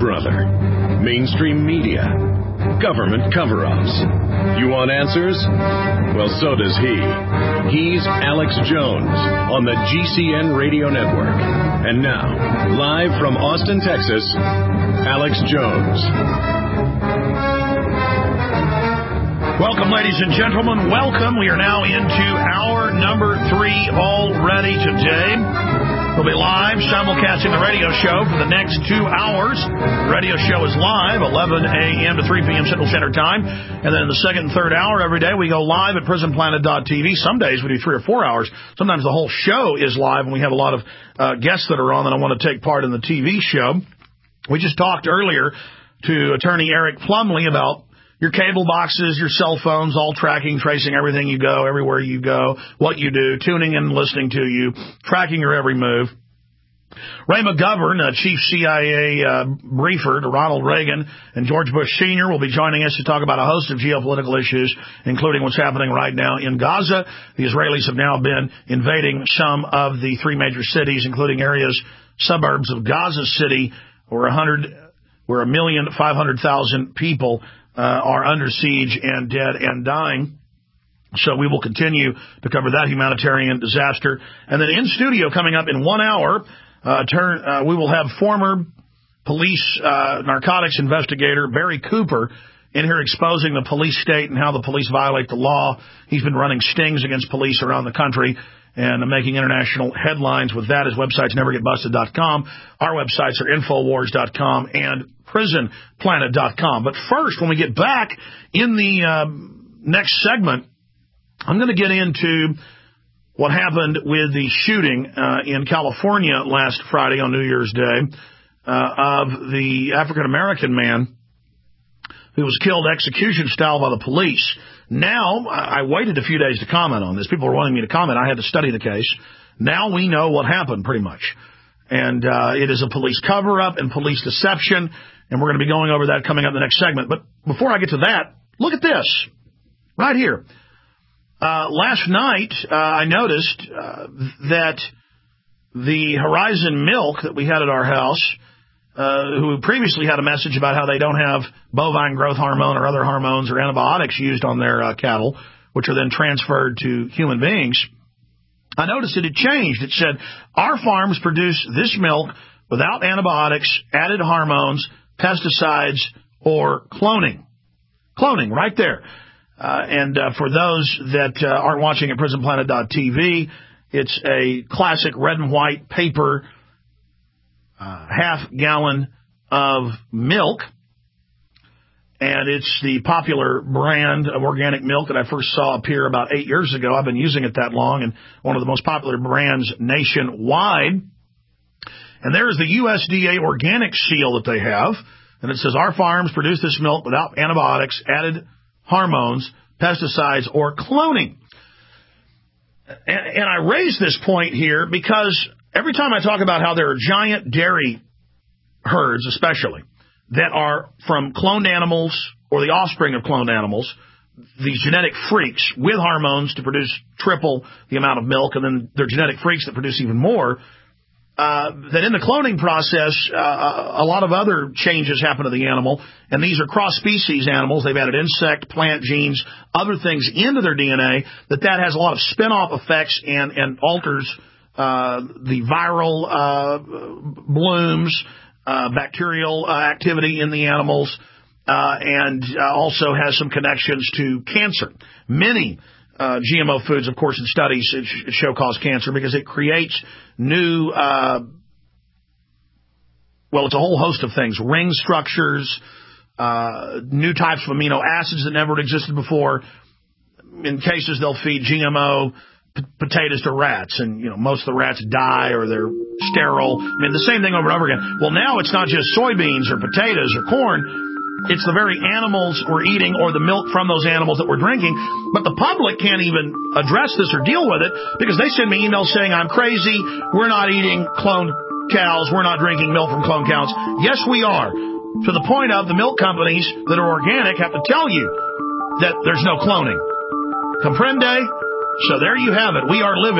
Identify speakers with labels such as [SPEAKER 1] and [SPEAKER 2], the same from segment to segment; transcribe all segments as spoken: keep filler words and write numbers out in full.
[SPEAKER 1] brother. Mainstream media. Government cover-ups. You want answers? Well, so does he. He's Alex Jones on the G C N Radio Network. And now, live from Austin, Texas, Alex Jones.
[SPEAKER 2] Welcome, ladies and gentlemen. Welcome. We are now into hour number three already today. We'll be live simulcasting the radio show for the next two hours. The radio show is live, eleven a.m. to three p.m. Central Standard Time. And then in the second and third hour every day, we go live at prison planet dot t v. Some days we do three or four hours. Sometimes the whole show is live, and we have a lot of uh, guests that are on that I want to take part in the T V show. We just talked earlier to Attorney Eric Plumley about your cable boxes, your cell phones, all tracking, tracing everything you go, everywhere you go, what you do, tuning in and listening to you, tracking your every move. Ray McGovern, uh, Chief C I A uh, briefer to Ronald Reagan and George Bush Senior will be joining us to talk about a host of geopolitical issues, including what's happening right now in Gaza. The Israelis have now been invading some of the three major cities, including areas, suburbs of Gaza City, where a hundred, where a million five hundred thousand people Uh, are under siege and dead and dying. So we will continue to cover that humanitarian disaster. And then in studio coming up in one hour, uh, turn, uh, we will have former police uh, narcotics investigator Barry Cooper in here exposing the police state and how the police violate the law. He's been running stings against police around the country and making international headlines with that. His website's never get busted dot com. Our websites are infowars dot com and prison planet dot com. But first, when we get back in the uh, next segment, I'm going to get into what happened with the shooting uh, in California last Friday on New Year's Day uh, of the African-American man who was killed execution style by the police. Now, I waited a few days to comment on this. People were wanting me to comment. I had to study the case. Now we know what happened, pretty much. And uh, it is a police cover-up and police deception, and we're going to be going over that coming up in the next segment. But before I get to that, look at this right here. Uh, last night, uh, I noticed uh, that the Horizon Milk that we had at our house, uh, who previously had a message about how they don't have bovine growth hormone or other hormones or antibiotics used on their uh, cattle, which are then transferred to human beings, I noticed it had changed. It said, our farms produce this milk without antibiotics, added hormones, pesticides, or cloning. Cloning, right there. Uh, and uh, for those that uh, aren't watching at prison planet dot t v, it's a classic red and white paper uh, half gallon of milk. And it's the popular brand of organic milk that I first saw appear about eight years ago. I've been using it that long, and one of the most popular brands nationwide. And there is the U S D A organic seal that they have. And it says, our farms produce this milk without antibiotics, added hormones, pesticides, or cloning. And, and I raise this point here because every time I talk about how there are giant dairy herds, especially, that are from cloned animals or the offspring of cloned animals, these genetic freaks with hormones to produce triple the amount of milk, and then they're genetic freaks that produce even more, uh, that in the cloning process, uh, a lot of other changes happen to the animal, and these are cross-species animals. They've added insect, plant genes, other things into their D N A, that that has a lot of spin-off effects and, and alters uh, the viral uh, blooms, Uh, bacterial uh, activity in the animals, uh, and uh, also has some connections to cancer. Many uh, G M O foods, of course, in studies show cause cancer because it creates new, uh, well, it's a whole host of things, ring structures, uh, new types of amino acids that never existed before. In cases, they'll feed G M O p- potatoes to rats, and you know most of the rats die or they're sterile. I mean, the same thing over and over again. Well, now it's not just soybeans or potatoes or corn. It's the very animals we're eating or the milk from those animals that we're drinking. But the public can't even address this or deal with it because they send me emails saying I'm crazy. We're not eating cloned cows. We're not drinking milk from cloned cows. Yes, we are. To the point of the milk companies that are organic have to tell you that there's no cloning. Comprende? So there you have it. We are living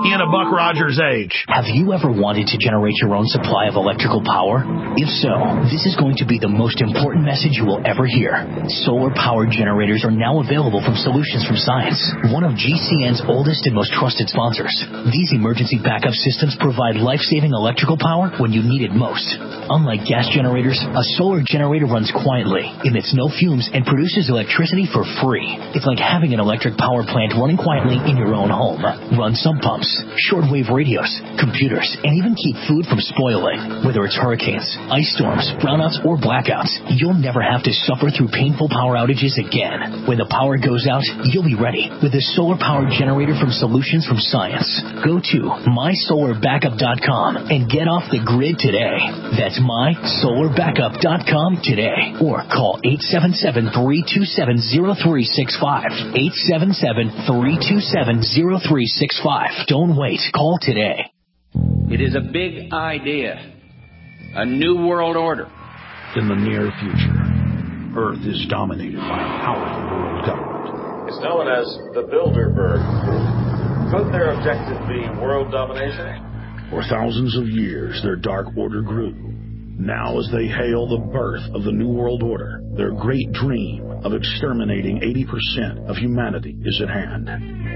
[SPEAKER 2] in a Buck Rogers age.
[SPEAKER 3] Have you ever wanted to generate your own supply of electrical power? If so, this is going to be the most important message you will ever hear. Solar-powered generators are now available from Solutions from Science, one of G C N's oldest and most trusted sponsors. These emergency backup systems provide life-saving electrical power when you need it most. Unlike gas generators, a solar generator runs quietly, emits no fumes, and produces electricity for free. It's like having an electric power plant running quietly in your own home. Run sump pumps, shortwave radios, computers, and even keep food from spoiling. Whether it's hurricanes, ice storms, brownouts, or blackouts, you'll never have to suffer through painful power outages again. When the power goes out, you'll be ready with a solar-powered generator from Solutions from Science. Go to my solar backup dot com and get off the grid today. That's my solar backup dot com today. Or call eight seven seven, three two seven, zero three six five. eight seven seven, three two seven, zero three six five. Don't wait. Call today.
[SPEAKER 4] It is a big idea. A new world order.
[SPEAKER 2] In the near future, Earth is dominated by a powerful world government.
[SPEAKER 5] It's known as the Bilderberg Group. Could their objective be world domination?
[SPEAKER 2] For thousands of years, their dark order grew. Now, as they hail the birth of the New World Order, their great dream of exterminating eighty percent of humanity is at hand.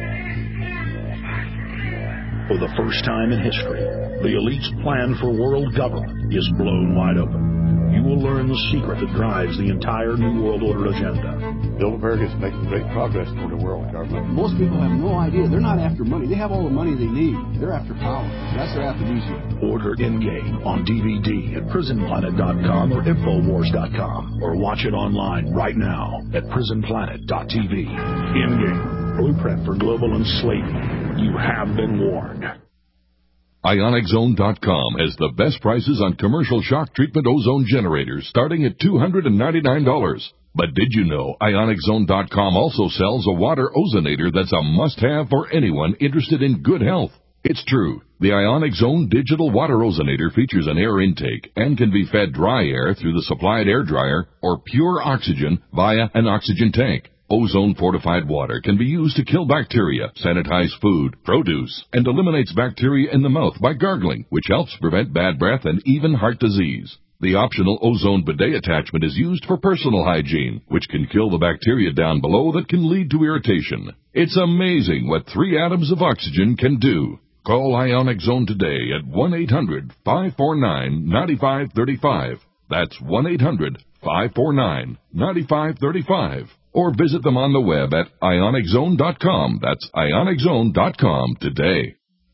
[SPEAKER 2] For the first time in history, the elite's plan for world government is blown wide open. You will learn the secret that drives the entire New World Order agenda.
[SPEAKER 6] Bilderberg is making great progress toward a world government. Most people have no idea. They're not after money. They have all the money they need. They're after power. That's their aphrodisiac.
[SPEAKER 2] Order Endgame on D V D at prison planet dot com or infowars dot com, or watch it online right now at prison planet dot t v. Endgame, blueprint for global enslavement. You have been warned.
[SPEAKER 7] Ionic Zone dot com has the best prices on commercial shock treatment ozone generators starting at two hundred ninety-nine dollars. But did you know Ionic Zone dot com also sells a water ozonator that's a must-have for anyone interested in good health? It's true. The Ionic Zone digital water ozonator features an air intake and can be fed dry air through the supplied air dryer or pure oxygen via an oxygen tank. Ozone-fortified water can be used to kill bacteria, sanitize food, produce, and eliminates bacteria in the mouth by gargling, which helps prevent bad breath and even heart disease. The optional ozone bidet attachment is used for personal hygiene, which can kill the bacteria down below that can lead to irritation. It's amazing what three atoms of oxygen can do. Call Ionic Zone today at one eight hundred, five four nine, nine five three five. That's one eight hundred, five four nine, nine five three five. Or visit them on the web at Ionic Zone dot com. That's Ionic Zone dot com today.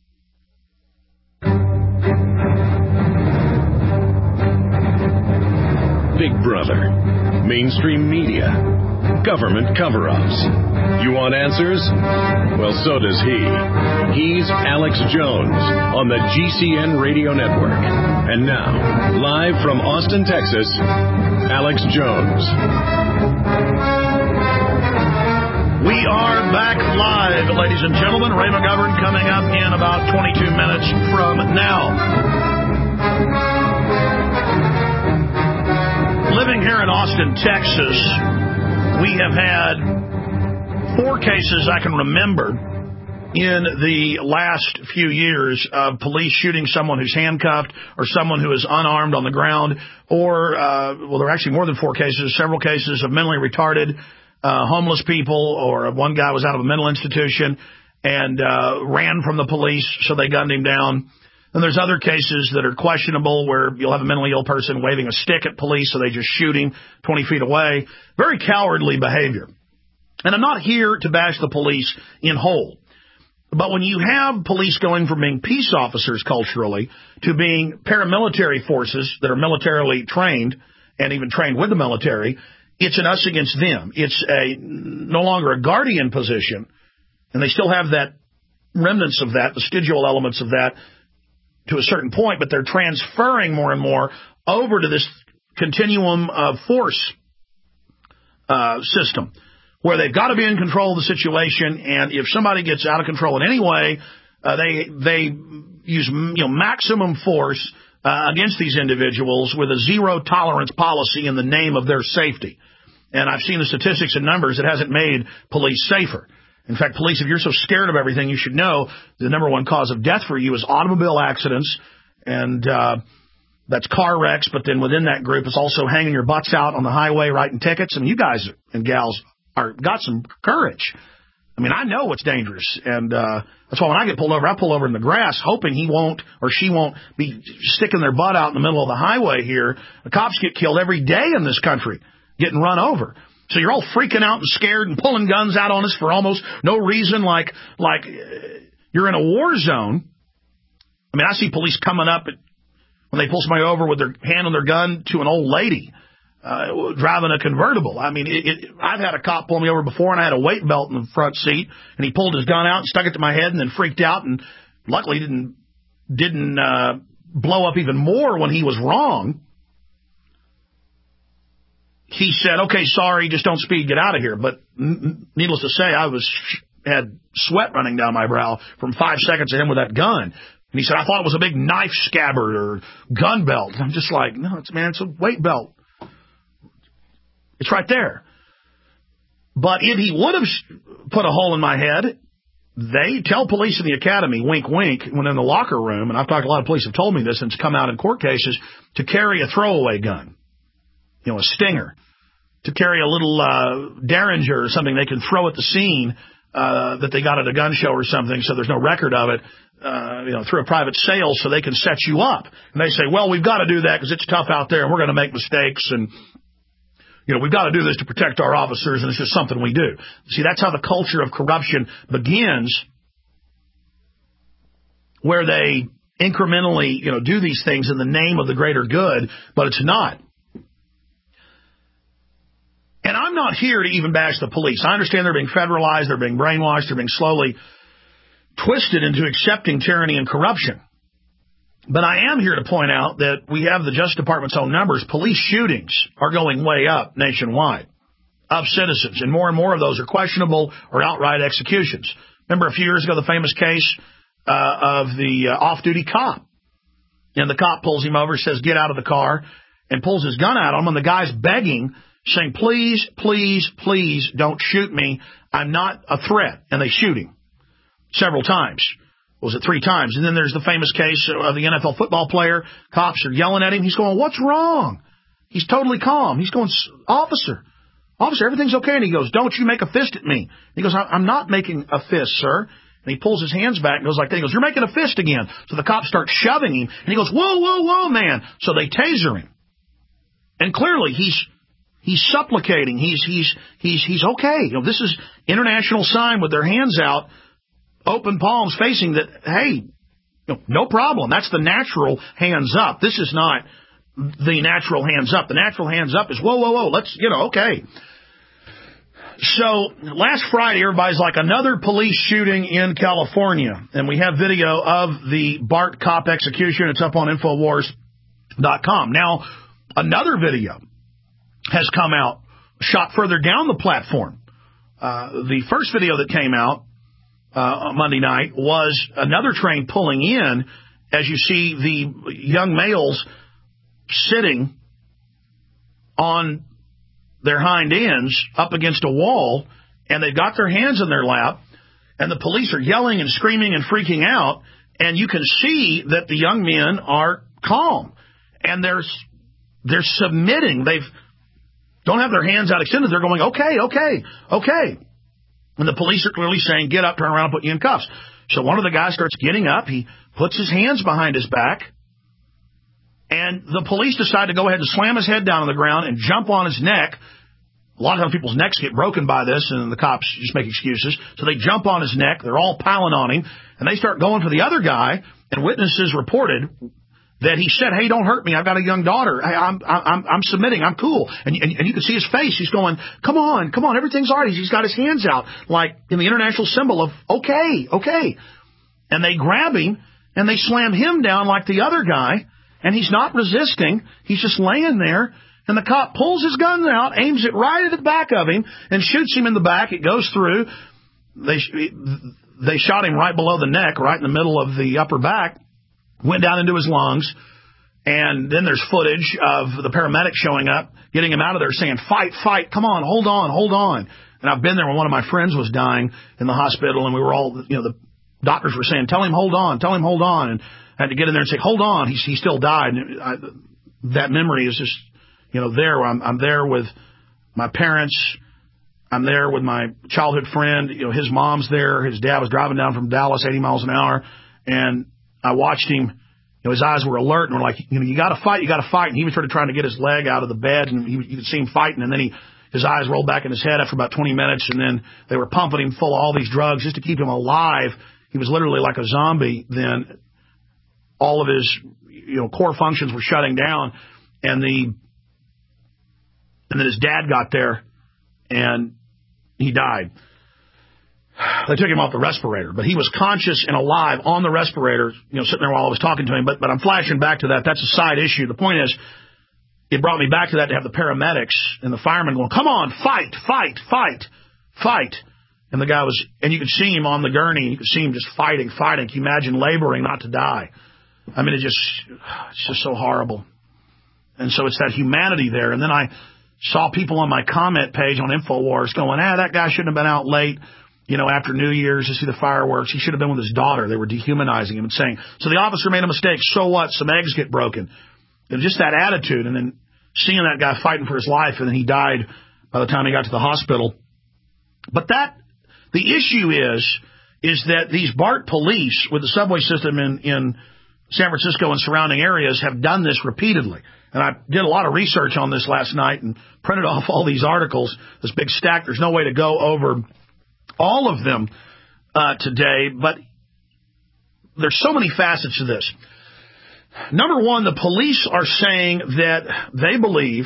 [SPEAKER 1] Big Brother, mainstream media, government cover-ups. You want answers? Well, so does he. He's Alex Jones on the G C N Radio Network. And now, live from Austin, Texas, Alex Jones.
[SPEAKER 2] We are back live, ladies and gentlemen. Ray McGovern coming up in about twenty-two minutes from now. Living here in Austin, Texas, we have had four cases I can remember in the last few years of police shooting someone who's handcuffed or someone who is unarmed on the ground, or, uh, well, there are actually more than four cases, several cases of mentally retarded Uh, homeless people, or one guy was out of a mental institution and uh, ran from the police, so they gunned him down. And there's other cases that are questionable where you'll have a mentally ill person waving a stick at police, so they just shoot him twenty feet away. Very cowardly behavior. And I'm not here to bash the police in whole. But when you have police going from being peace officers culturally to being paramilitary forces that are militarily trained and even trained with the military, it's an us against them. It's a no longer a guardian position, and they still have that remnants of that, vestigial elements of that to a certain point, but they're transferring more and more over to this continuum of force uh, system where they've got to be in control of the situation, and if somebody gets out of control in any way, uh, they they use you know maximum force Uh, against these individuals with a zero-tolerance policy in the name of their safety. And I've seen the statistics and numbers. It hasn't made police safer. In fact, police, if you're so scared of everything, you should know the number one cause of death for you is automobile accidents, and uh, that's car wrecks. But then within that group, it's also hanging your butts out on the highway writing tickets. And you guys and gals are got some courage. I mean, I know what's dangerous, and uh, that's why when I get pulled over, I pull over in the grass, hoping he won't or she won't be sticking their butt out in the middle of the highway here. The cops get killed every day in this country, getting run over. So you're all freaking out and scared and pulling guns out on us for almost no reason, like like you're in a war zone. I mean, I see police coming up at, when they pull somebody over with their hand on their gun to an old lady uh, driving a convertible. I mean, it, it, I've had a cop pull me over before, and I had a weight belt in the front seat, and he pulled his gun out and stuck it to my head and then freaked out, and luckily didn't, didn't uh, blow up even more when he was wrong. He said, okay, sorry, just don't speed, get out of here. But n- needless to say, I was had sweat running down my brow from five seconds of him with that gun. And he said, I thought it was a big knife scabbard or gun belt. And I'm just like, no, it's man, it's a weight belt. It's right there. But if he would have put a hole in my head, they tell police in the academy, wink, wink, when in the locker room, and I've talked, a lot of police have told me this, and it's come out in court cases, to carry a throwaway gun. You know, a Stinger, to carry a little uh, Derringer or something they can throw at the scene uh, that they got at a gun show or something, so there's no record of it, uh, you know, through a private sale, so they can set you up. And they say, well, we've got to do that because it's tough out there, and we're going to make mistakes, and, you know, we've got to do this to protect our officers, and it's just something we do. See, that's how the culture of corruption begins, where they incrementally, you know, do these things in the name of the greater good, but it's not. And I'm not here to even bash the police. I understand they're being federalized, they're being brainwashed, they're being slowly twisted into accepting tyranny and corruption. But I am here to point out that we have the Justice Department's own numbers. Police shootings are going way up nationwide of citizens, and more and more of those are questionable or outright executions. Remember a few years ago the famous case uh, of the uh, off-duty cop. And the cop pulls him over, says, get out of the car, and pulls his gun out on him, and the guy's begging, saying, please, please, please don't shoot me. I'm not a threat. And they shoot him several times. Was it three times? And then there's the famous case of the N F L football player. Cops are yelling at him. He's going, what's wrong? He's totally calm. He's going, officer, officer, everything's okay. And he goes, don't you make a fist at me. He goes, I'm not making a fist, sir. And he pulls his hands back and goes like that. He goes, you're making a fist again. So the cops start shoving him. And he goes, whoa, whoa, whoa, man. So they taser him. And clearly he's He's supplicating. He's he's he's he's okay. You know, this is international sign with their hands out, open palms, facing that. Hey, you know, no problem. That's the natural hands up. This is not the natural hands up. The natural hands up is whoa, whoa, whoa. Let's you know, okay. So last Friday, everybody's like another police shooting in California, and we have video of the Bart cop execution. It's up on Infowars dot com. Now, another video has come out, shot further down the platform. Uh, the first video that came out uh, Monday night was another train pulling in, as you see the young males sitting on their hind ends up against a wall, and they've got their hands in their lap, and the police are yelling and screaming and freaking out, and you can see that the young men are calm, and they're, they're submitting. They've don't have their hands out extended. They're going, okay, okay, okay. And the police are clearly saying, get up, turn around, put you in cuffs. So one of the guys starts getting up. He puts his hands behind his back. And the police decide to go ahead and slam his head down on the ground and jump on his neck. A lot of times people's necks get broken by this, and the cops just make excuses. So they jump on his neck. They're all piling on him. And they start going for the other guy. And witnesses reported that he said, hey, don't hurt me. I've got a young daughter. Hey, I'm, I'm, I'm submitting. I'm cool. And, and, and you can see his face. He's going, come on, come on. Everything's all right. He's got his hands out, like in the international symbol of, okay, okay. And they grab him, and they slam him down like the other guy, and he's not resisting. He's just laying there, and the cop pulls his gun out, aims it right at the back of him, and shoots him in the back. It goes through. They, they shot him right below the neck, right in the middle of the upper back. Went down into his lungs, and then there's footage of the paramedics showing up, getting him out of there, saying, fight, fight, come on, hold on, hold on. And I've been there when one of my friends was dying in the hospital, and we were all, you know, the doctors were saying, tell him hold on, tell him hold on. And I had to get in there and say, hold on, he, he still died. And I, that memory is just, you know, there. I'm, I'm there with my parents. I'm there with my childhood friend. You know, his mom's there. His dad was driving down from Dallas eighty miles an hour. And I watched him. You know, his eyes were alert and were like, you know, you got to fight, you got to fight. And he was sort of trying to get his leg out of the bed, and he, you could see him fighting. And then he, his eyes rolled back in his head after about twenty minutes. And then they were pumping him full of all these drugs just to keep him alive. He was literally like a zombie. Then all of his, you know, core functions were shutting down. And the, and then his dad got there and he died. They took him off the respirator, but he was conscious and alive on the respirator, you know, sitting there while I was talking to him. But, but I'm flashing back to that. That's a side issue. The point is, it brought me back to that to have the paramedics and the firemen going, come on, fight, fight, fight, fight. And the guy was, and you could see him on the gurney, and you could see him just fighting, fighting. Can you imagine laboring not to die? I mean, it just, it's just so horrible. And so it's that humanity there. And then I saw people on my comment page on InfoWars going, ah, that guy shouldn't have been out late, you know, after New Year's to see the fireworks. He should have been with his daughter. They were dehumanizing him and saying, so the officer made a mistake. So what? Some eggs get broken. And just that attitude. And then seeing that guy fighting for his life, and then he died by the time he got to the hospital. But that, the issue is, is that these BART police with the subway system in, in San Francisco and surrounding areas have done this repeatedly. And I did a lot of research on this last night and printed off all these articles, this big stack. There's no way to go over all of them uh, today, but there's so many facets to this. Number one, the police are saying that they believe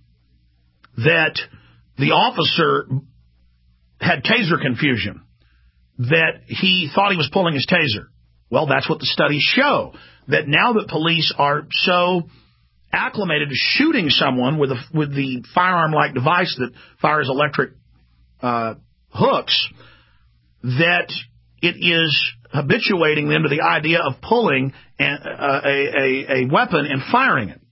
[SPEAKER 2] that the officer had taser confusion, that he thought he was pulling his taser. Well, that's what the studies show, that now that police are so acclimated to shooting someone with a, with the firearm-like device that fires electric uh, hooks, that it is habituating them to the idea of pulling a, a, a, a weapon and firing it.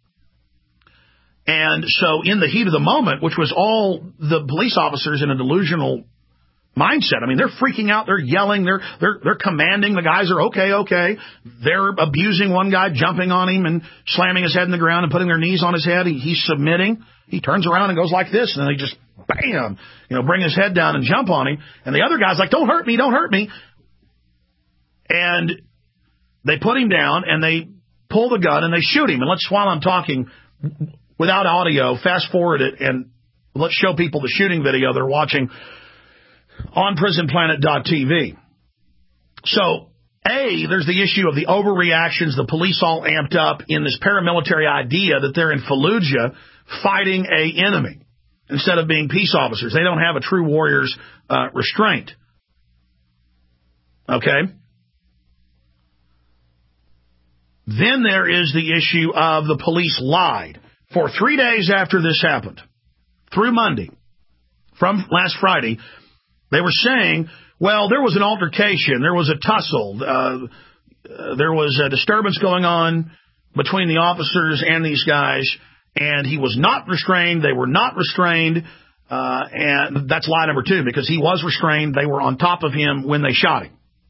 [SPEAKER 2] And so in the heat of the moment, which was all the police officers in a delusional mindset. I mean, they're freaking out. They're yelling. They're they're they're commanding. The guys are okay, okay. They're abusing one guy, jumping on him and slamming his head in the ground and putting their knees on his head. He, he's submitting. He turns around and goes like this, and then they just, bam, you know, bring his head down and jump on him. And the other guy's like, don't hurt me, don't hurt me. And they put him down, and they pull the gun, and they shoot him. And let's, while I'm talking, without audio, fast forward it, and let's show people the shooting video they're watching on prison planet dot t v. So, A, there's the issue of the overreactions, the police all amped up in this paramilitary idea that they're in Fallujah fighting a enemy instead of being peace officers. They don't have a true warrior's uh, restraint. Okay? Then there is the issue of the police lied. For three days after this happened, through Monday, from last Friday, they were saying, well, there was an altercation, there was a tussle, uh, uh, there was a disturbance going on between the officers and these guys, and he was not restrained, they were not restrained, uh, and that's lie number two, because he was restrained, they were on top of him when they shot him.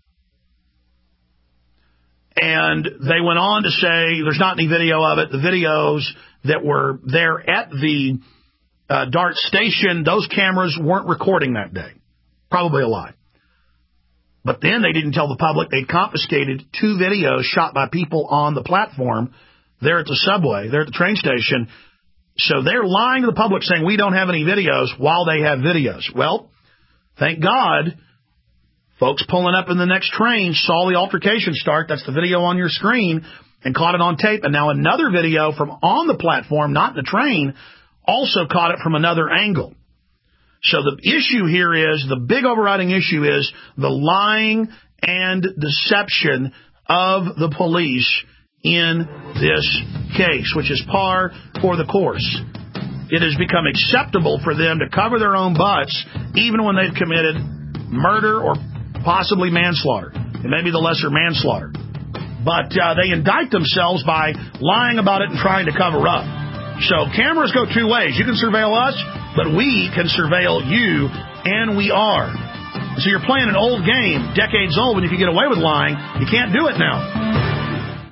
[SPEAKER 2] And they went on to say, there's not any video of it, the videos that were there at the uh, DART station, those cameras weren't recording that day. Probably a lie. But then they didn't tell the public they'd confiscated two videos shot by people on the platform there at the subway, there at the train station. So they're lying to the public saying we don't have any videos while they have videos. Well, thank God, folks pulling up in the next train saw the altercation start. That's the video on your screen, and caught it on tape. And now another video from on the platform, not in the train, also caught it from another angle. So the issue here is, the big overriding issue is the lying and deception of the police in this case, which is par for the course. It has become acceptable for them to cover their own butts, even when they've committed murder or possibly manslaughter. It may be the lesser manslaughter. But uh, they indict themselves by lying about it and trying to cover up. So cameras go two ways. You can surveil us, but we can surveil you and we are. So you're playing an old game, decades old, and if you get away with lying, you can't do it now.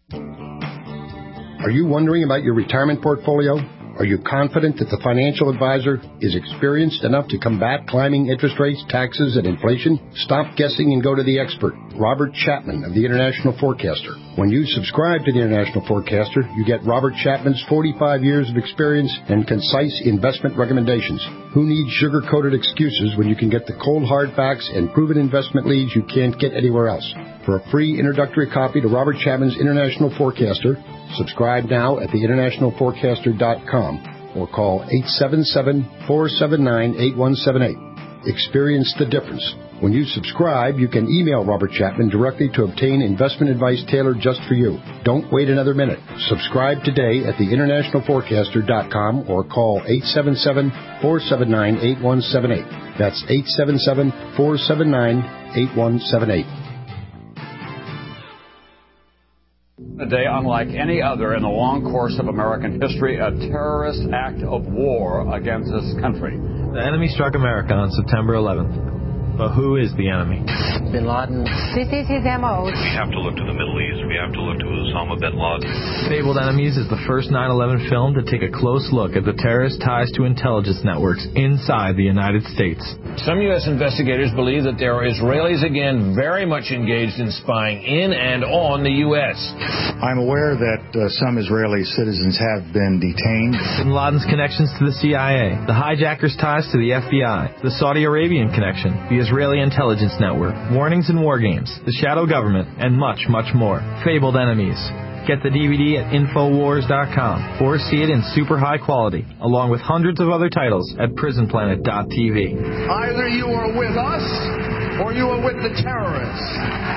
[SPEAKER 8] Are you wondering about your retirement portfolio? Are you confident that the financial advisor is experienced enough to combat climbing interest rates, taxes, and inflation? Stop guessing and go to the expert, Robert Chapman of the International Forecaster. When you subscribe to the International Forecaster, you get Robert Chapman's forty-five years of experience and concise investment recommendations. Who needs sugar-coated excuses when you can get the cold hard facts and proven investment leads you can't get anywhere else? For a free introductory copy to Robert Chapman's International Forecaster, subscribe now at the international forecaster dot com or call eight seven seven, four seven nine, eight one seven eight. Experience the difference. When you subscribe, you can email Robert Chapman directly to obtain investment advice tailored just for you. Don't wait another minute. Subscribe today at the international forecaster dot com or call eight seven seven, four seven nine, eight one seven eight. That's eight seven seven, four seven nine, eight one seven eight.
[SPEAKER 9] A day unlike any other in the long course of American history, a terrorist act of war against this country.
[SPEAKER 10] The enemy struck America on September eleventh. But who is the enemy?
[SPEAKER 11] Bin Laden.
[SPEAKER 12] This is his M O.
[SPEAKER 13] We have to look to the Middle East. We have to look to Osama bin Laden.
[SPEAKER 10] Fabled Enemies is the first nine eleven film to take a close look at the terrorist ties to intelligence networks inside the United States.
[SPEAKER 14] Some U S investigators believe that there are Israelis again very much engaged in spying in and on the U S.
[SPEAKER 15] I'm aware that uh, some Israeli citizens have been detained.
[SPEAKER 10] Bin Laden's connections to the C I A, the hijackers' ties to the F B I, the Saudi Arabian connection, the Israeli intelligence network, warnings and war games, the shadow government, and much, much more. Fabled Enemies. Get the D V D at infowars dot com or see it in super high quality, along with hundreds of other titles at prison planet dot t v.
[SPEAKER 16] Either you are with us or you are with the terrorists.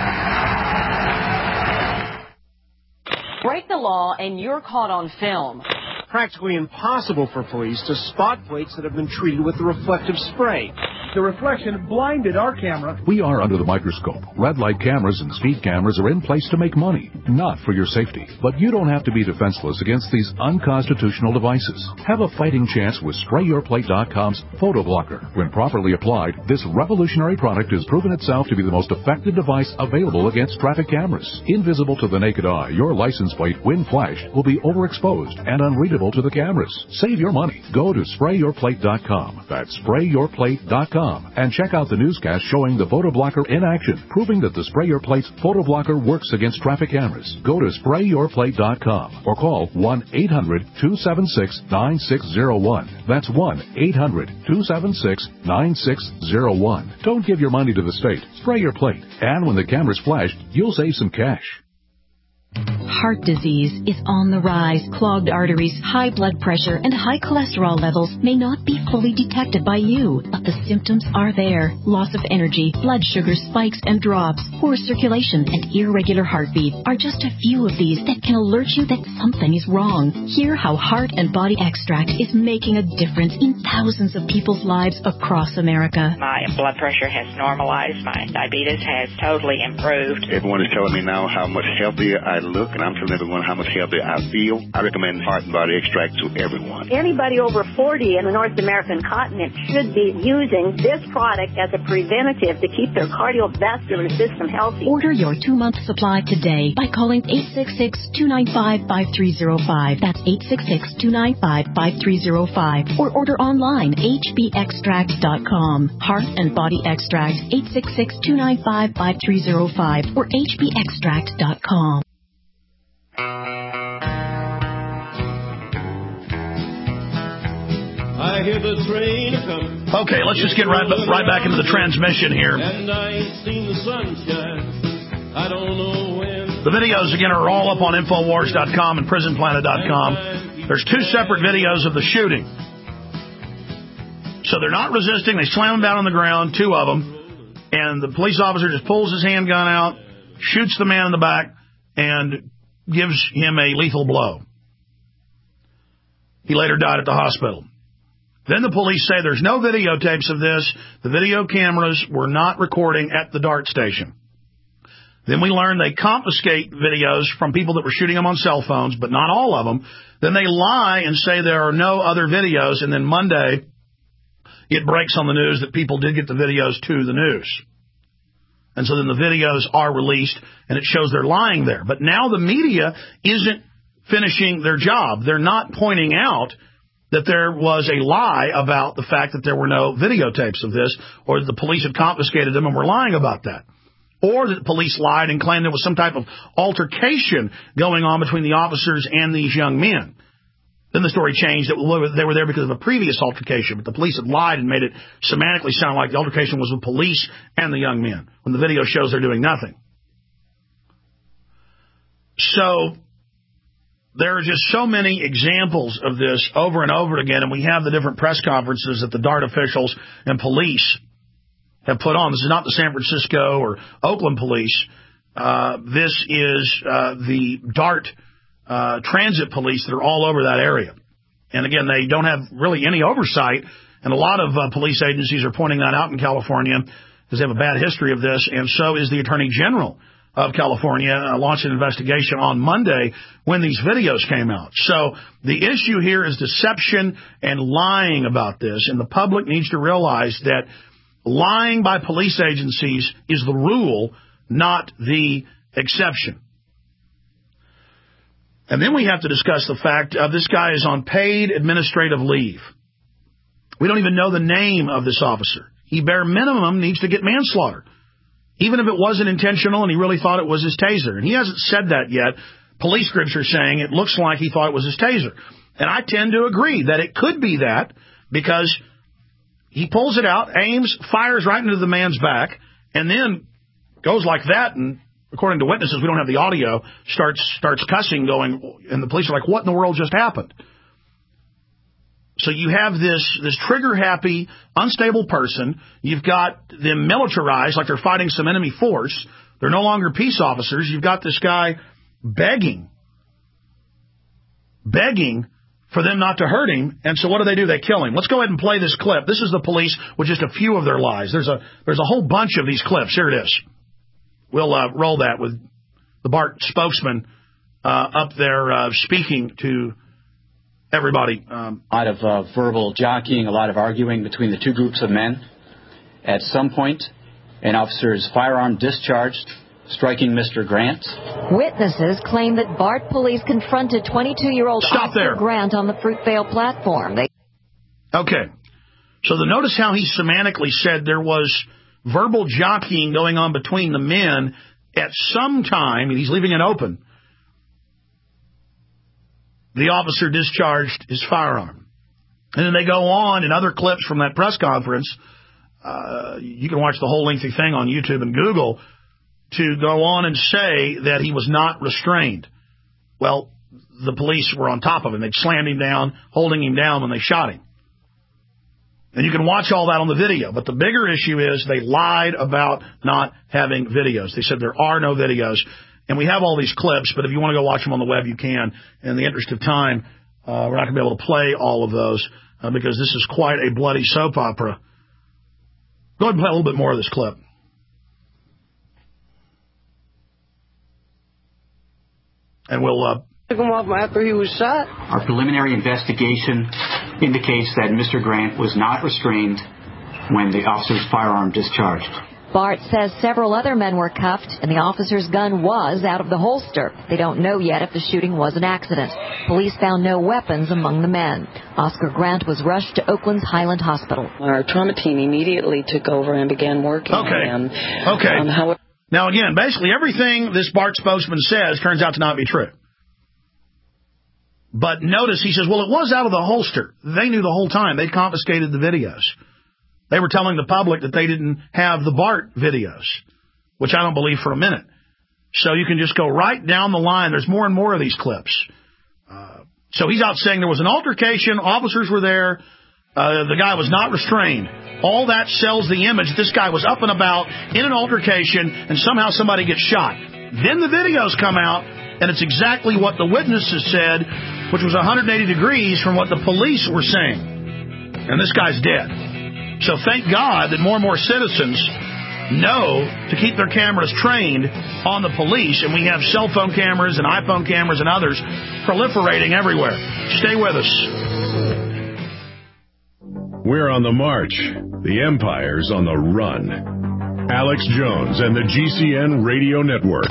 [SPEAKER 17] Break the law and you're caught on film.
[SPEAKER 18] Practically impossible for police to spot plates that have been treated with the reflective spray. The reflection blinded our camera.
[SPEAKER 19] We are under the microscope. Red light cameras and speed cameras are in place to make money, not for your safety. But you don't have to be defenseless against these unconstitutional devices. Have a fighting chance with spray your plate dot com's Photo Blocker. When properly applied, this revolutionary product has proven itself to be the most effective device available against traffic cameras. Invisible to the naked eye, your license plate, when flashed, will be overexposed and unreadable to the cameras. Save your money. Go to spray your plate dot com. That's spray your plate dot com. And check out the newscast showing the Photo Blocker in action, proving that the Spray Your Plate's Photo Blocker works against traffic cameras. Go to spray your plate dot com or call one eight hundred, two seven six, nine six zero one. That's one eight hundred, two seven six, nine six zero one. Don't give your money to the state. Spray your plate. And when the camera's flashed, you'll save some cash.
[SPEAKER 20] Heart disease is on the rise. Clogged arteries, high blood pressure, and high cholesterol levels may not be fully detected by you, but the symptoms are there. Loss of energy, blood sugar spikes and drops, poor circulation, and irregular heartbeat are just a few of these that can alert you that something is wrong. Hear how Heart and Body Extract is making a difference in thousands of people's lives across America.
[SPEAKER 21] My blood pressure has normalized. My diabetes has totally improved.
[SPEAKER 22] Everyone is telling me now how much healthier I look, and I'm telling everyone how much healthier I feel. I recommend Heart and Body Extract to everyone.
[SPEAKER 23] Anybody over forty in the North American continent should be using this product as a preventative to keep their cardiovascular system healthy.
[SPEAKER 20] Order your two-month supply today by calling eight six six, two nine five, five three zero five. That's eight six six, two nine five, five three zero five. Or order online, h b extract dot com. Heart and Body Extract, eight six six, two nine five, five three zero five or h b extract dot com.
[SPEAKER 2] I hear the train come. Okay, let's just get right, right back into the transmission here. And I ain't seen the sunshine. I don't know when. The videos, again, are all up on infowars dot com and prison planet dot com. There's two separate videos of the shooting. So they're not resisting. They slam him down on the ground, two of them. And the police officer just pulls his handgun out, shoots the man in the back, and gives him a lethal blow. He later died at the hospital. Then the police say there's no videotapes of this. The video cameras were not recording at the DART station. Then we learn they confiscate videos from people that were shooting them on cell phones, but not all of them. Then they lie and say there are no other videos, and then Monday it breaks on the news that people did get the videos to the news. And so then the videos are released, and it shows they're lying there. But now the media isn't finishing their job. They're not pointing out that there was a lie about the fact that there were no videotapes of this, or that the police had confiscated them and were lying about that. Or that the police lied and claimed there was some type of altercation going on between the officers and these young men. Then the story changed that they were there because of a previous altercation, but the police had lied and made it semantically sound like the altercation was with police and the young men, when the video shows they're doing nothing. So there are just so many examples of this over and over again, and we have the different press conferences that the DART officials and police have put on. This is not the San Francisco or Oakland police. Uh, this is uh, the DART uh, transit police that are all over that area. And again, they don't have really any oversight, and a lot of uh, police agencies are pointing that out in California because they have a bad history of this, and so is the Attorney General of California uh, launched an investigation on Monday when these videos came out. So the issue here is deception and lying about this, and the public needs to realize that lying by police agencies is the rule, not the exception. And then we have to discuss the fact uh, this guy is on paid administrative leave. We don't even know the name of this officer. He bare minimum needs to get manslaughter, even if it wasn't intentional and he really thought it was his taser. And he hasn't said that yet. Police scripts are saying it looks like he thought it was his taser. And I tend to agree that it could be that, because he pulls it out, aims, fires right into the man's back, and then goes like that, and according to witnesses, we don't have the audio, starts starts cussing, going, and the police are like, what in the world just happened? So you have this this trigger-happy, unstable person. You've got them militarized like they're fighting some enemy force. They're no longer peace officers. You've got this guy begging, begging for them not to hurt him. And so what do they do? They kill him. Let's go ahead and play this clip. This is the police with just a few of their lies. There's a there's a whole bunch of these clips. Here it is. We'll uh, roll that with the BART spokesman uh, up there uh, speaking to everybody. Um,
[SPEAKER 3] a lot of uh, verbal jockeying, a lot of arguing between the two groups of men. At some point, an officer's firearm discharged, striking Mister Grant.
[SPEAKER 11] Witnesses claim that BART police confronted twenty-two-year-old
[SPEAKER 2] Stop
[SPEAKER 11] Oscar
[SPEAKER 2] there.
[SPEAKER 11] Grant on the Fruitvale platform. They
[SPEAKER 2] okay. So the, notice how he semantically said there was verbal jockeying going on between the men at some time, and he's leaving it open. The officer discharged his firearm. And then they go on in other clips from that press conference. Uh, you can watch the whole lengthy thing on YouTube and Google, to go on and say that he was not restrained. Well, the police were on top of him. They slammed him down, holding him down when they shot him. And you can watch all that on the video. But the bigger issue is they lied about not having videos. They said there are no videos. And we have all these clips, but if you want to go watch them on the web, you can. In the interest of time, uh, we're not going to be able to play all of those uh, because this is quite a bloody soap opera. Go ahead and play a little bit more of this clip. And we'll uh,
[SPEAKER 12] took him off after he was shot.
[SPEAKER 3] Our preliminary investigation indicates that Mister Grant was not restrained when the officer's firearm discharged.
[SPEAKER 11] BART says several other men were cuffed, and the officer's gun was out of the holster. They don't know yet if the shooting was an accident. Police found no weapons among the men. Oscar Grant was rushed to Oakland's Highland Hospital.
[SPEAKER 24] Our trauma team immediately took over and began working
[SPEAKER 2] okay.
[SPEAKER 24] on him.
[SPEAKER 2] Okay.
[SPEAKER 24] Um, how
[SPEAKER 2] now, again, basically everything this BART spokesman says turns out to not be true. But notice he says, well, it was out of the holster. They knew the whole time. They'd confiscated the videos. They were telling the public that they didn't have the BART videos, which I don't believe for a minute. So you can just go right down the line. There's more and more of these clips. Uh, so he's out saying there was an altercation. Officers were there. Uh, the guy was not restrained. All that sells the image that this guy was up and about in an altercation and somehow somebody gets shot. Then the videos come out, and it's exactly what the witnesses said, which was one hundred eighty degrees from what the police were saying. And this guy's dead. So thank God that more and more citizens know to keep their cameras trained on the police, and we have cell phone cameras and iPhone cameras and others proliferating everywhere. Stay with us.
[SPEAKER 1] We're on the march. The empire's on the run. Alex Jones and the G C N Radio Network.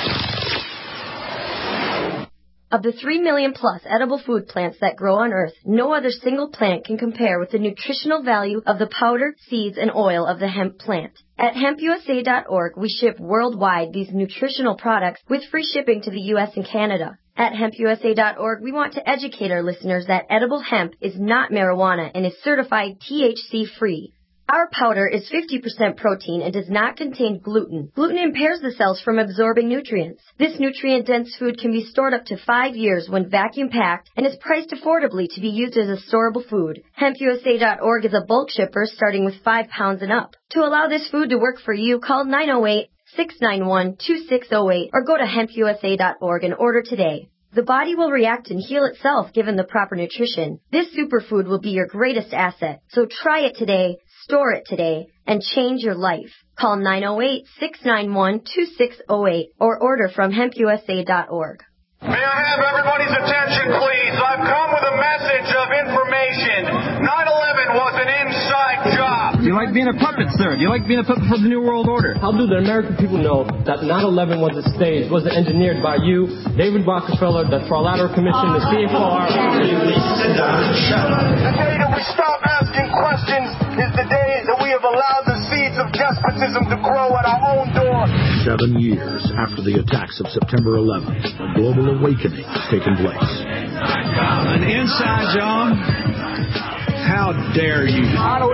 [SPEAKER 4] Of the three million plus edible food plants that grow on Earth, no other single plant can compare with the nutritional value of the powder, seeds, and oil of the hemp plant. At hemp U S A dot org, we ship worldwide these nutritional products with free shipping to the U S and Canada. At hemp U S A dot org, we want to educate our listeners that edible hemp is not marijuana and is certified T H C-free. Our powder is fifty percent protein and does not contain gluten. Gluten impairs the cells from absorbing nutrients. This nutrient-dense food can be stored up to five years when vacuum-packed and is priced affordably to be used as a storable food. hemp U S A dot org is a bulk shipper starting with five pounds and up. To allow this food to work for you, call nine oh eight, six nine one, two six oh eight or go to hemp U S A dot org and order today. The body will react and heal itself given the proper nutrition. This superfood will be your greatest asset. So try it today, store it today, and change your life. Call nine oh eight, six nine one, two six oh eight or order from hemp U S A dot org.
[SPEAKER 16] May I have everybody's attention, please? I've come with a message of information. nine eleven was an inside job.
[SPEAKER 5] Do you like being a puppet, sir? Do you like being a puppet for the New World Order?
[SPEAKER 6] How do the American people know that nine eleven was a stage, was engineered by you, David Rockefeller, the Trilateral Commission, the C F R?
[SPEAKER 16] Sit down and shut up. The day that we stop asking questions is the day that we have allowed the seeds of despotism to grow at our own door.
[SPEAKER 2] Seven years after the attacks of September eleventh, a global awakening has taken place.
[SPEAKER 7] An inside job? How dare you?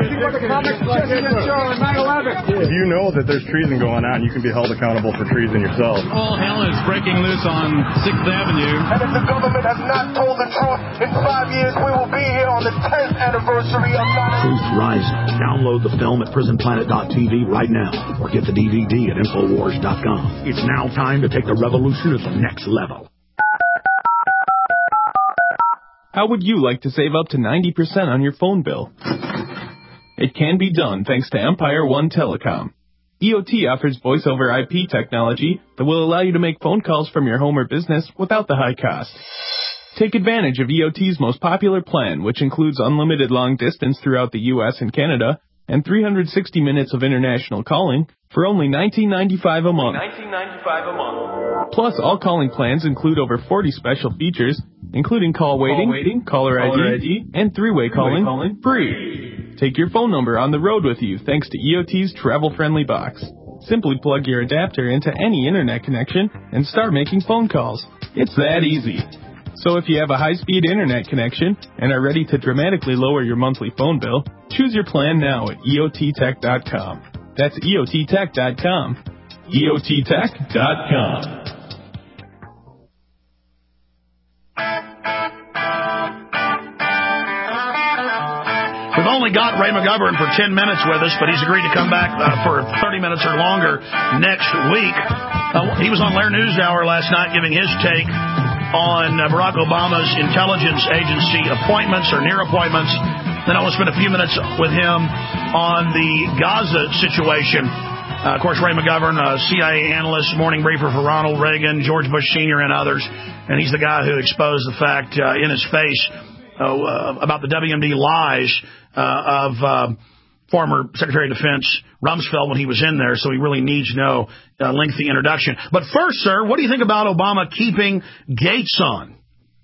[SPEAKER 25] If you know that there's treason going on, you can be held accountable for treason yourself.
[SPEAKER 7] All hell is breaking loose on sixth Avenue.
[SPEAKER 16] And if the government has not told the truth, in five years we will be here on the tenth anniversary of nine eleven.
[SPEAKER 2] Truth Rising. Download the film at prison planet dot t v right now or get the D V D at infowars dot com. It's now time to take the revolution to the next level.
[SPEAKER 10] How would you like to save up to ninety percent on your phone bill? It can be done thanks to Empire One Telecom. E O T offers voice over I P technology that will allow you to make phone calls from your home or business without the high cost. Take advantage of E O T's most popular plan, which includes unlimited long distance throughout the U S and Canada and three hundred sixty minutes of international calling for only nineteen ninety-five a month.
[SPEAKER 26] nineteen ninety-five a month.
[SPEAKER 10] Plus, all calling plans include over forty special features, including call waiting, call waiting caller, caller I D, I D, and three-way, three-way calling, calling free. Take your phone number on the road with you thanks to E O T's travel-friendly box. Simply plug your adapter into any internet connection and start making phone calls. It's that easy. So if you have a high-speed internet connection and are ready to dramatically lower your monthly phone bill, choose your plan now at E O T tech dot com. That's E O T tech dot com. E O T tech dot com.
[SPEAKER 2] We've only got Ray McGovern for ten minutes with us, but he's agreed to come back uh, for thirty minutes or longer next week. Uh, he was on Lair News Hour last night giving his take on uh, Barack Obama's intelligence agency appointments or near appointments. Then I want to spend a few minutes with him on the Gaza situation. Uh, of course, Ray McGovern, a C I A analyst, morning briefer for Ronald Reagan, George Bush Senior, and others. And he's the guy who exposed the fact uh, in his face uh, uh, about the W M D lies uh, of uh, former Secretary of Defense Rumsfeld when he was in there. So he really needs no uh, lengthy introduction. But first, sir, what do you think about Obama keeping Gates on?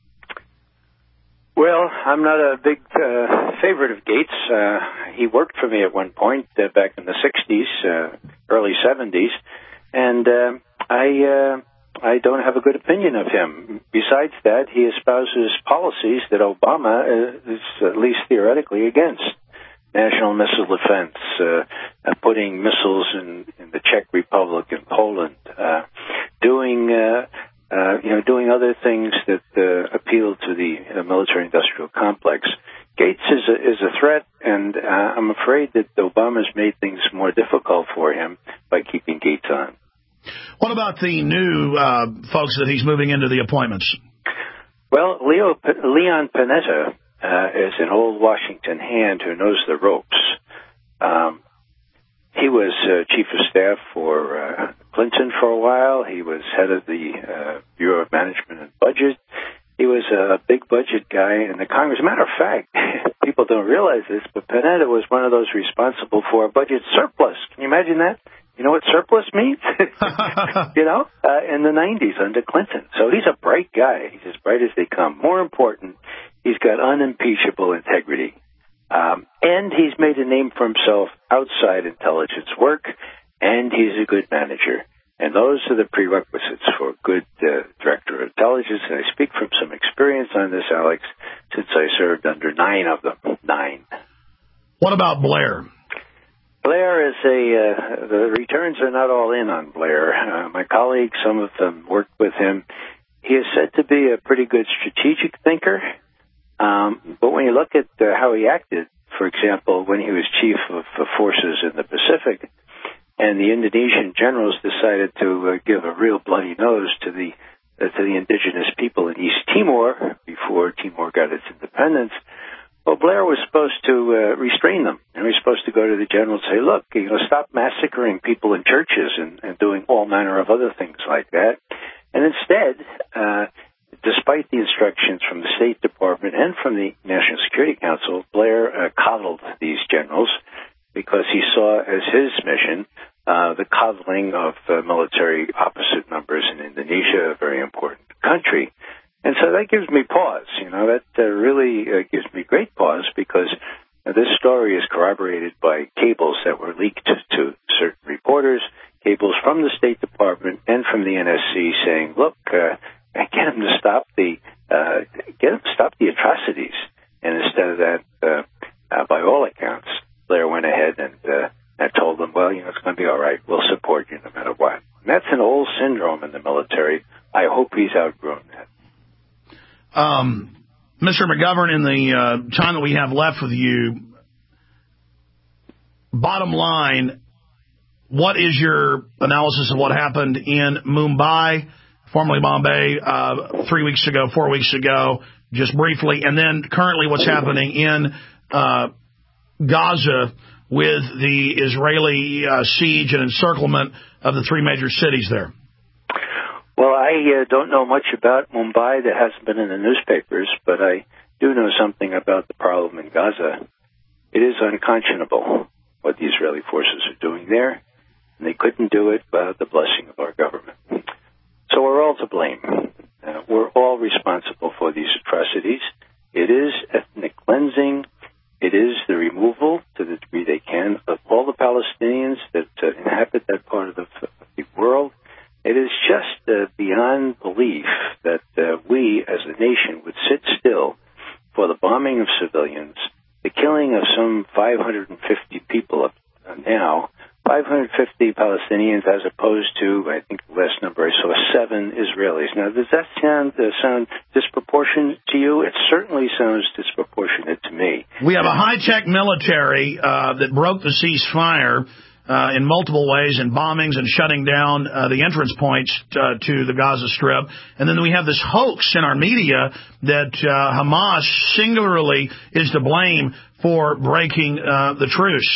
[SPEAKER 27] Well, I'm not a big uh, favorite of Gates. Uh, he worked for me at one point uh, back in the sixties, uh, early seventies, and uh, I uh, I don't have a good opinion of him. Besides that, he espouses policies that Obama uh, is at least theoretically against. National missile defense, uh, uh, putting missiles in, in the Czech Republic and Poland, uh, doing... Uh, Uh, you know, doing other things that uh, appeal to the uh, military-industrial complex. Gates is a, is a threat, and uh, I'm afraid that Obama's made things more difficult for him by keeping Gates on.
[SPEAKER 2] What about the new uh, folks that he's moving into the appointments?
[SPEAKER 27] Well, Leo, Leon Panetta uh, is an old Washington hand who knows the ropes. Um, he was uh, chief of staff for uh, Clinton for a while. He was head of the uh, Bureau of Management and Budget. He was a big budget guy in the Congress. As a matter of fact, people people don't realize this, but Panetta was one of those responsible for a budget surplus. Can you imagine that? You know what surplus means? you know, uh, in the nineties under Clinton. So he's a bright guy. He's as bright as they come. More important, he's got unimpeachable integrity. Um, and he's made a name for himself outside intelligence work, and he's a good manager. And those are the prerequisites for a good uh, director of intelligence. And I speak from some experience on this, Alex, since I served under nine of them. Nine.
[SPEAKER 2] What about Blair?
[SPEAKER 27] Blair is a, uh, the returns are not all in on Blair. Uh, my colleagues, some of them worked with him. He is said to be a pretty good strategic thinker. Um, but when you look at uh, how he acted, for example, when he was chief of uh, forces in the Pacific, and the Indonesian generals decided to uh, give a real bloody nose to the uh, to the indigenous people in East Timor before Timor got its independence, well, Blair was supposed to uh, restrain them. And he was supposed to go to the general and say, look, you know, stop massacring people in churches and, and doing all manner of other things like that. And instead, uh, despite the instructions from the State Department and from the National Security Council, Blair uh, coddled these generals because he saw as his mission uh, the coddling of uh, military opposite numbers in Indonesia, a very important country. And so that gives me pause. You know, that uh, really uh, gives me great pause because uh, this story is corroborated by cables that were leaked to certain reporters, cables from the State Department and from the N S C saying, look, uh, get them to stop the uh, get them to stop the atrocities. And instead of that, uh, uh, by all accounts, Blair went ahead and uh, and told them, well, you know, it's going to be all right. We'll support you no matter what. And that's an old syndrome in the military. I hope he's outgrown that.
[SPEAKER 2] Um, Mister McGovern, in the uh, time that we have left with you, bottom line, what is your analysis of what happened in Mumbai, formerly Bombay, uh, three weeks ago, four weeks ago, just briefly, and then currently what's happening in uh, Gaza with the Israeli uh, siege and encirclement of the three major cities there?
[SPEAKER 27] Well, I uh, don't know much about Mumbai that hasn't been in the newspapers, but I do know something about the problem in Gaza. It is unconscionable what the Israeli forces are doing there, and they couldn't do it without the blessing of our government. So we're all to blame. Uh, we're all responsible for these atrocities. It is ethnic cleansing. It is the removal, to the degree they can, of all the Palestinians that uh, inhabit that part of the, of the world. It is just uh, beyond belief that uh, we, as a nation, would sit still for the bombing of civilians, the killing of some five hundred fifty people up now, five hundred fifty Palestinians as opposed to, I think the last number I saw, seven Israelis. Now, does that sound uh, sound disproportionate to you? It certainly sounds disproportionate to me.
[SPEAKER 2] We have a high-tech military uh, that broke the ceasefire Uh, in multiple ways, in bombings and shutting down uh, the entrance points uh, to the Gaza Strip. And then we have this hoax in our media that uh, Hamas singularly is to blame for breaking uh, the truce.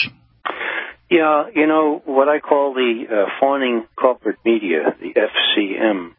[SPEAKER 27] Yeah, you know, what I call the uh, fawning corporate media, the F C M,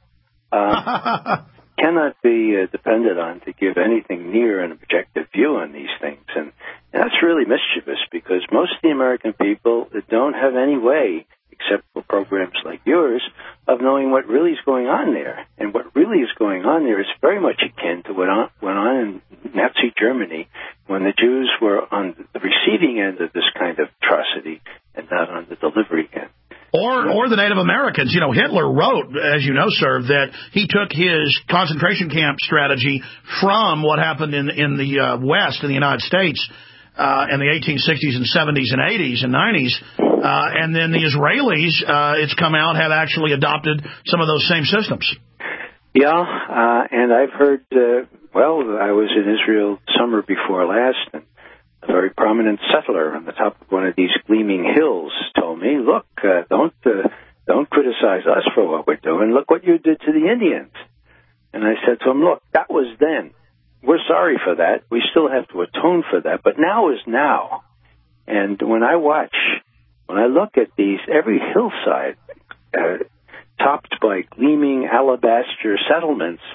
[SPEAKER 27] uh, cannot be uh, depended on to give anything near an objective view on these things. And that's really mischievous because most of the American people don't have any way, except for programs like yours, of knowing what really is going on there. And what really is going on there is very much akin to what went on in Nazi Germany when the Jews were on the receiving end of this kind of atrocity and not on the delivery end.
[SPEAKER 2] Or or the Native Americans. You know, Hitler wrote, as you know, sir, that he took his concentration camp strategy from what happened in, in the uh, West, in the United States, uh, in the eighteen sixties and seventies and eighties and nineties. Uh, and then the Israelis, uh, it's come out, have actually adopted some of those same systems.
[SPEAKER 27] Yeah, uh, and I've heard, uh, well, I was in Israel summer before last, and a very prominent settler on the top of one of these gleaming hills told me, look, uh, don't uh, don't criticize us for what we're doing. Look what you did to the Indians. And I said to him, look, that was then. We're sorry for that. We still have to atone for that. But now is now. And when I watch, when I look at these, every hillside uh, topped by gleaming alabaster settlements,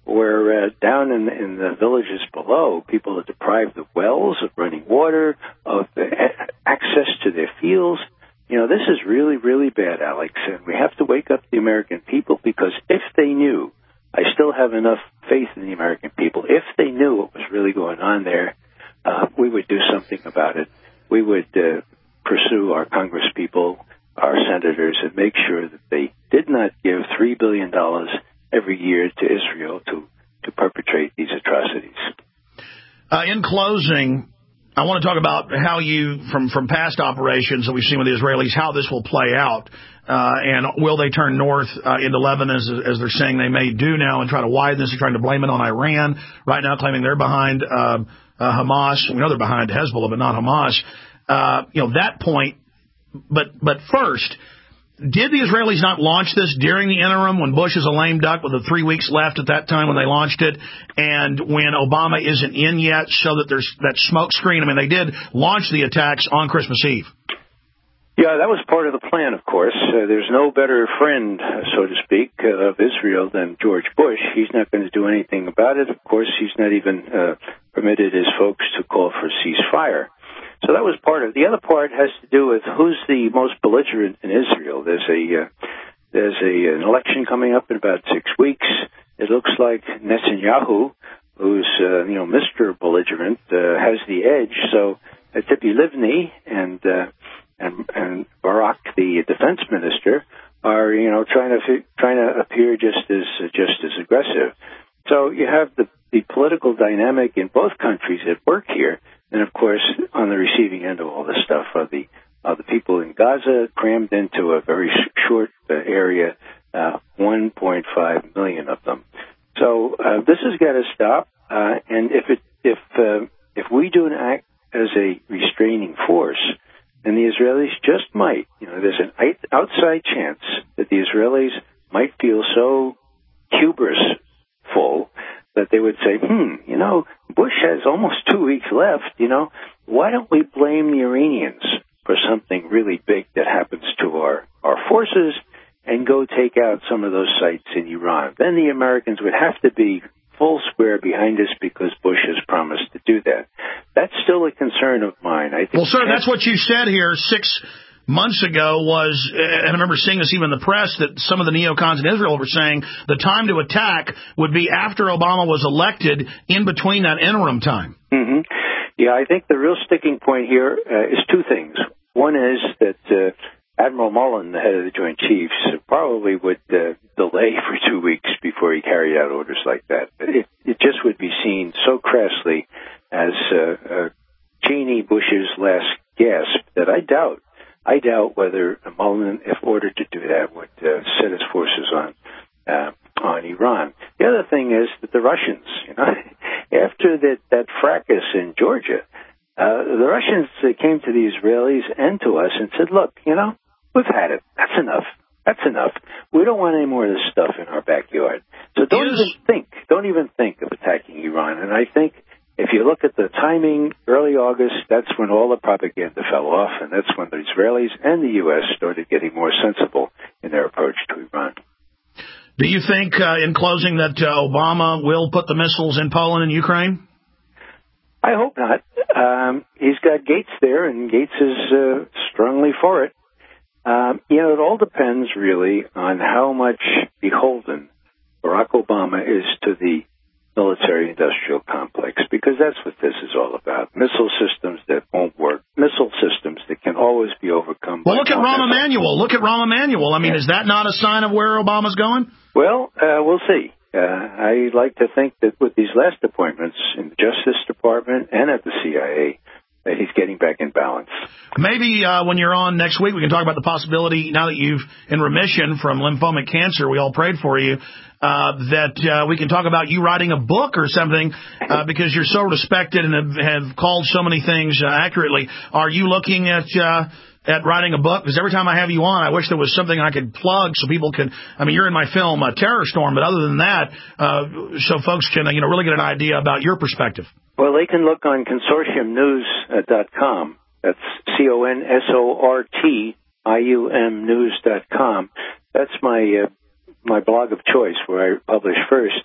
[SPEAKER 27] where uh, down in, in the villages below, people are deprived of wells, of running water, of uh, access to their fields. You know, this is really, really bad, Alex, and we have to wake up the American people, because if they knew, I still have enough faith in the American people, if they knew what was really going on there, uh, we would do something about it. We would uh, pursue our Congress people, our senators, and make sure that they did not give three billion dollars every year to Israel to, to perpetrate these atrocities.
[SPEAKER 2] Uh, in closing, I want to talk about how you, from, from past operations that we've seen with the Israelis, how this will play out. Uh, and will they turn north uh, into Lebanon, as, as they're saying they may do now, and try to widen this and trying to blame it on Iran, right now claiming they're behind uh, uh, Hamas. We know they're behind Hezbollah, but not Hamas. Uh, you know, that point. But, but first, did the Israelis not launch this during the interim when Bush is a lame duck with the three weeks left at that time when they launched it, and when Obama isn't in yet, so that there's that smoke screen? I mean, they did launch the attacks on Christmas Eve.
[SPEAKER 27] Yeah, that was part of the plan, of course. Uh, there's no better friend, so to speak, uh, of Israel than George Bush. He's not going to do anything about it. Of course, he's not even uh, permitted his folks to call for a ceasefire. So that was part of it. The other part has to do with who's the most belligerent in Israel. There's a uh, there's a, an election coming up in about six weeks. It looks like Netanyahu, who's uh, you know Mister Belligerent, uh, has the edge. So uh, Tzipi Livni and uh, and and Barak, the defense minister, are you know trying to trying to appear just as uh, just as aggressive. So you have the the political dynamic in both countries at work here. And, of course, on the receiving end of all this stuff are the, are the people in Gaza crammed into a very short uh, area, uh, one point five million of them. So uh, this has got to stop. Uh, and if it, if uh, if we do an act as a restraining force, then the Israelis just might. You know, there's an outside chance that the Israelis might feel so hubris-full that they would say, hmm, you know, Bush has almost two weeks left, you know, why don't we blame the Iranians for something really big that happens to our, our forces and go take out some of those sites in Iran? Then the Americans would have to be full square behind us because Bush has promised to do that. That's still a concern of mine. I think.
[SPEAKER 2] Well, sir, that's what you said here six months ago was, and I remember seeing this even in the press, that some of the neocons in Israel were saying the time to attack would be after Obama was elected, in between that interim time.
[SPEAKER 27] Mm-hmm. Yeah, I think the real sticking point here uh, is two things. One is that uh, Admiral Mullen, the head of the Joint Chiefs, probably would uh, delay for two weeks before he carried out orders like that. It, it just would be seen so crassly as uh, uh, Cheney Bush's last gasp that I doubt I doubt whether Mullen, if ordered to do that, would uh, set his forces on uh, on Iran. The other thing is that the Russians, you know, after that, that fracas in Georgia, uh, the Russians uh, came to the Israelis and to us and said, look, you know, we've had it. That's enough. That's enough. We don't want any more of this stuff in our backyard. So don't even think, don't even think of attacking Iran. And I think if you look at the timing, early August, that's when all the propaganda fell off, and that's when the Israelis and the U S started getting more sensible in their approach to Iran.
[SPEAKER 2] Do you think, uh, in closing, that uh, Obama will put the missiles in Poland and Ukraine?
[SPEAKER 27] I hope not. Um, he's got Gates there, and Gates is uh, strongly for it. Um, you know, it all depends, really, on how much beholden Barack Obama is to the military-industrial complex, because that's what this is all about. Missile systems that won't work. Missile systems that can always be overcome.
[SPEAKER 2] Well, look at Rahm Emanuel. Look at Rahm Emanuel. I mean, yeah. Is that not a sign of where Obama's going?
[SPEAKER 27] Well, uh, we'll see. Uh, I like to think that with these last appointments in the Justice Department and at the C I A, that he's getting back in balance.
[SPEAKER 2] Maybe uh, when you're on next week, we can talk about the possibility, now that you've in remission from lymphomic cancer, we all prayed for you, uh, that uh, we can talk about you writing a book or something, uh, because you're so respected and have, have called so many things uh, accurately. Are you looking at uh, at writing a book? Because every time I have you on, I wish there was something I could plug so people can, I mean, you're in my film, uh, Terror Storm, but other than that, uh, so folks can, uh, you know, really get an idea about your perspective.
[SPEAKER 27] Well, they can look on consortium news dot com. That's C O N S O R T I U M news dot com. That's my uh, my blog of choice where I publish first.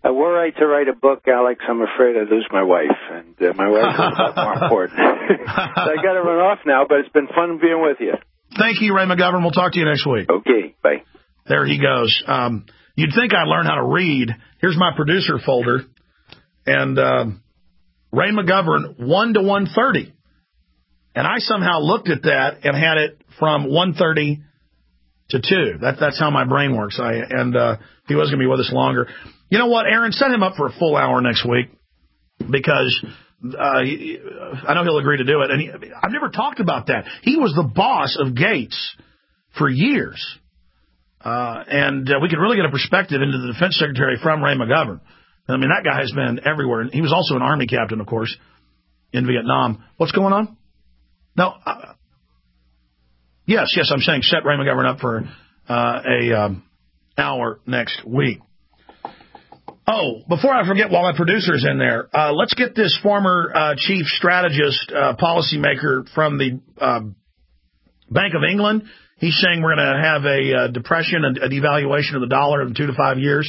[SPEAKER 27] Uh, were I to write a book, Alex, I'm afraid I'd lose my wife, and uh, my wife is a lot more important. So I got to run off now, but it's been fun being with you.
[SPEAKER 2] Thank you, Ray McGovern. We'll talk to you next week.
[SPEAKER 27] Okay, bye.
[SPEAKER 2] There he goes. Um, you'd think I'd learn how to read. Here's my producer folder, and uh, Ray McGovern, one to one thirty. And I somehow looked at that and had it from one thirty to two. That, that's how my brain works. I And uh, he was going to be with us longer. You know what, Aaron? Set him up for a full hour next week because uh, he, I know he'll agree to do it. And he, I've never talked about that. He was the boss of Gates for years. Uh, and uh, we could really get a perspective into the defense secretary from Ray McGovern. I mean, that guy has been everywhere. He was also an Army captain, of course, in Vietnam. What's going on? No. Uh, yes, yes, I'm saying set Ray McGovern up for uh, a um, hour next week. Oh, before I forget, while my producer's in there, uh, let's get this former uh, chief strategist, uh, policymaker from the uh, Bank of England. He's saying we're going to have a uh, depression and a devaluation of the dollar in two to five years.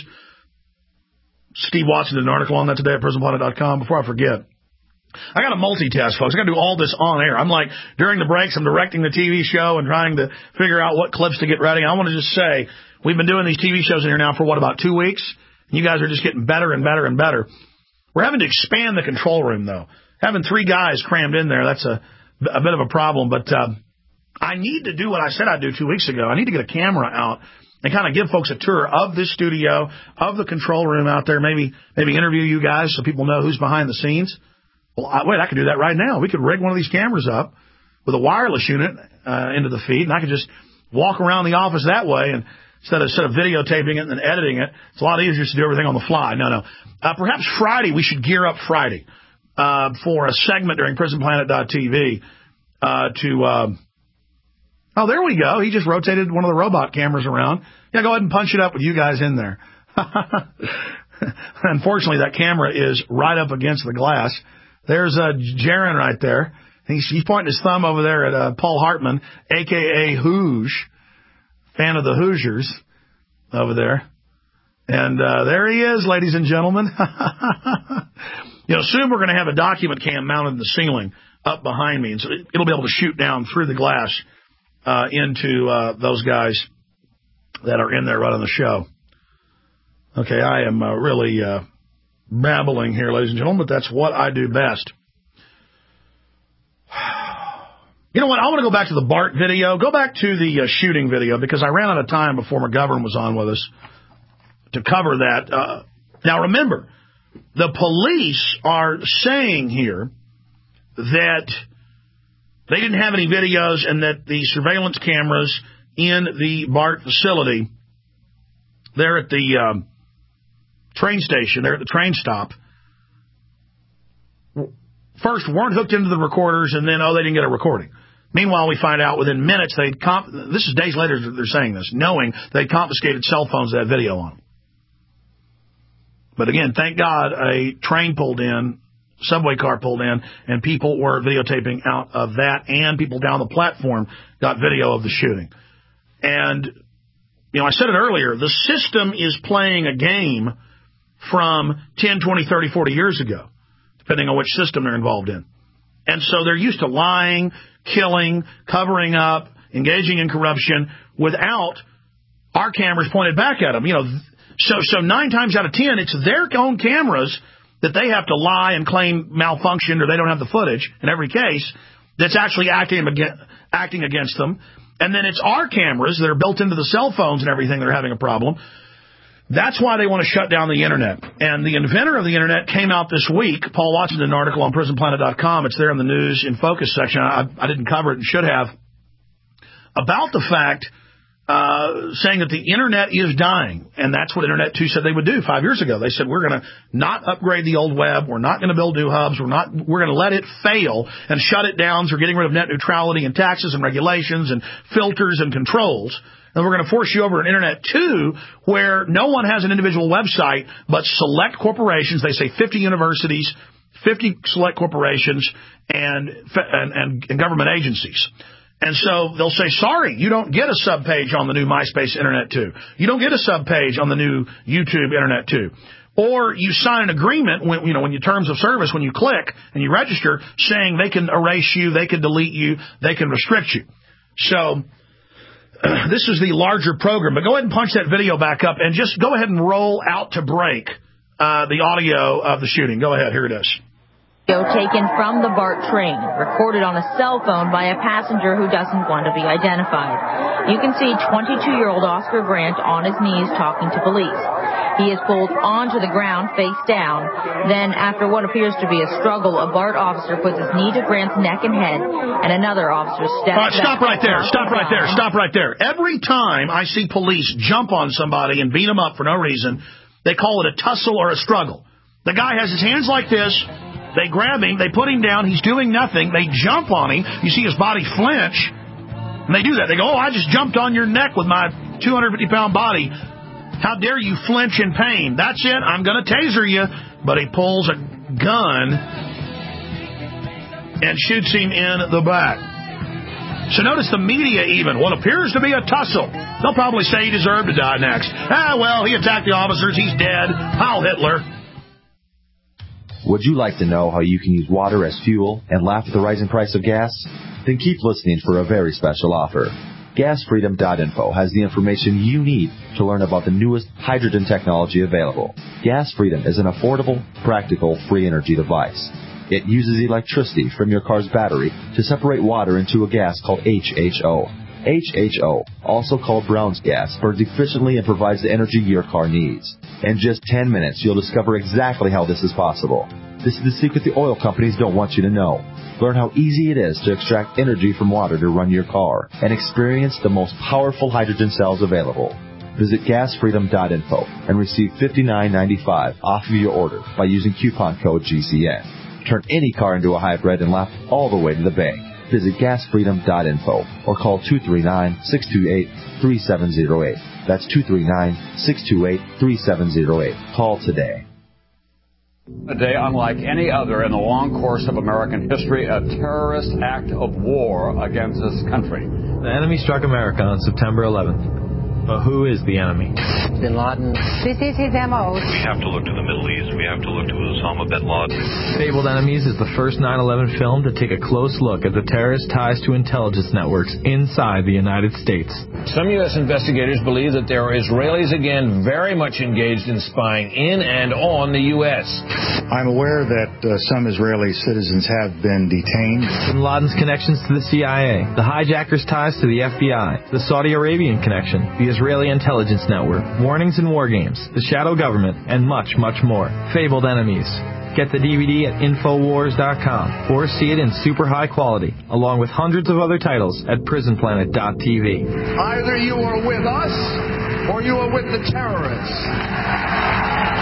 [SPEAKER 2] Steve Watson did an article on that today at prison planet dot com. Before I forget, I got to multitask, folks. I got to do all this on air. I'm like, during the breaks, I'm directing the T V show and trying to figure out what clips to get ready. I want to just say, we've been doing these T V shows in here now for, what, about two weeks? You guys are just getting better and better and better. We're having to expand the control room, though. Having three guys crammed in there, that's a, a bit of a problem. But uh, I need to do what I said I'd do two weeks ago. I need to get a camera out and kind of give folks a tour of this studio, of the control room out there, maybe maybe interview you guys so people know who's behind the scenes. Well, I, wait, I could do that right now. We could rig one of these cameras up with a wireless unit uh, into the feed, and I could just walk around the office that way and Instead of, instead of videotaping it and then editing it, it's a lot easier to do everything on the fly. No, no. Uh, perhaps Friday, we should gear up Friday uh, for a segment during prison planet dot t v uh, to, uh, oh, there we go. He just rotated one of the robot cameras around. Yeah, go ahead and punch it up with you guys in there. Unfortunately, that camera is right up against the glass. There's uh, Jaron right there. He's, he's pointing his thumb over there at uh, Paul Hartman, a k a. Hooge. Fan of the Hoosiers over there. And uh, there he is, ladies and gentlemen. You know, soon we're going to have a document cam mounted in the ceiling up behind me. And so it'll be able to shoot down through the glass uh, into uh, those guys that are in there running the show. Okay, I am uh, really uh, babbling here, ladies and gentlemen, but that's what I do best. You know what? I want to go back to the Bart video. Go back to the uh, shooting video because I ran out of time before McGovern was on with us to cover that. Uh, now, remember, the police are saying here that they didn't have any videos and that the surveillance cameras in the Bart facility, there at the um, train station, there at the train stop, first weren't hooked into the recorders and then, oh, they didn't get a recording. Meanwhile, we find out within minutes, they'd comp- this is days later they're saying this, knowing they confiscated cell phones that had video on them. But again, thank God a train pulled in, subway car pulled in, and people were videotaping out of that, and people down the platform got video of the shooting. And, you know, I said it earlier, the system is playing a game from ten, twenty, thirty, forty years ago, depending on which system they're involved in. And so they're used to lying, killing, covering up, engaging in corruption without our cameras pointed back at them. You know, so so nine times out of ten, it's their own cameras that they have to lie and claim malfunctioned or they don't have the footage in every case that's actually acting against, acting against them. And then it's our cameras that are built into the cell phones and everything that are having a problem. That's why they want to shut down the Internet. And the inventor of the Internet came out this week. Paul Watson did an article on prison planet dot com. It's there in the news in focus section. I, I didn't cover it and should have. About the fact, uh, saying that the Internet is dying. And that's what Internet two said they would do five years ago. They said, we're going to not upgrade the old web. We're not going to build new hubs. We're not, we're going to let it fail and shut it down. So we're getting rid of net neutrality and taxes and regulations and filters and controls. And we're going to force you over an Internet two where no one has an individual website but select corporations. They say fifty universities, fifty select corporations, and and, and government agencies. And so they'll say, sorry, you don't get a subpage on the new MySpace Internet two. You don't get a subpage on the new YouTube Internet two. Or you sign an agreement when, you know, when your terms of service, when you click and you register, saying they can erase you, they can delete you, they can restrict you. So uh, this is the larger program. But go ahead and punch that video back up and just go ahead and roll out to break uh, the audio of the shooting. Go ahead. Here it is.
[SPEAKER 8] Taken from the BART train, recorded on a cell phone by a passenger who doesn't want to be identified. You can see twenty-two-year-old Oscar Grant on his knees talking to police. He is pulled onto the ground face down. Then, after what appears to be a struggle, a BART officer puts his knee to Grant's neck and head, and another officer steps
[SPEAKER 2] All right, stop right there. Stop right there. Stop right there. Every time I see police jump on somebody and beat them up for no reason, they call it a tussle or a struggle. The guy has his hands like this. They grab him, they put him down, he's doing nothing, they jump on him, you see his body flinch, and they do that. They go, oh, I just jumped on your neck with my two hundred fifty pound body. How dare you flinch in pain? That's it, I'm going to taser you. But he pulls a gun and shoots him in the back. So notice the media even, what appears to be a tussle. They'll probably say he deserved to die next. Ah, well, he attacked the officers, he's dead. Heil Hitler.
[SPEAKER 9] Would you like to know how you can use water as fuel and laugh at the rising price of gas? Then keep listening for a very special offer. gas freedom dot info has the information you need to learn about the newest hydrogen technology available. Gas Freedom is an affordable, practical, free energy device. It uses electricity from your car's battery to separate water into a gas called H H O. H H O, also called Brown's gas, burns efficiently and provides the energy your car needs. In just ten minutes, you'll discover exactly how this is possible. This is the secret the oil companies don't want you to know. Learn how easy it is to extract energy from water to run your car and experience the most powerful hydrogen cells available. Visit gas freedom dot info and receive fifty-nine ninety-five off of your order by using coupon code G C N. Turn any car into a hybrid and laugh all the way to the bank. Visit gas freedom dot info or call two three nine, six two eight, three seven zero eight. That's two three nine, six two eight, three seven zero eight. Call today.
[SPEAKER 13] A day unlike any other in the long course of American history, a terrorist act of war against this country.
[SPEAKER 10] The enemy struck America on September eleventh. But who is the enemy?
[SPEAKER 14] Bin Laden. This is his M O.
[SPEAKER 15] We have to look to the Middle East. We have to look to Osama bin Laden.
[SPEAKER 10] Fabled Enemies is the first nine eleven film to take a close look at the terrorist ties to intelligence networks inside the United States.
[SPEAKER 17] Some U S investigators believe that there are Israelis again very much engaged in spying in and on the U S.
[SPEAKER 18] I'm aware that uh, some Israeli citizens have been detained.
[SPEAKER 10] Bin Laden's connections to the C I A, the hijackers' ties to the F B I, the Saudi Arabian connection, the Israeli intelligence network, warnings and war games, the shadow government, and much, much more. Fabled Enemies. Get the D V D at infowars dot com or see it in super high quality, along with hundreds of other titles at prison planet dot t v.
[SPEAKER 28] Either you are with us or you are with the terrorists.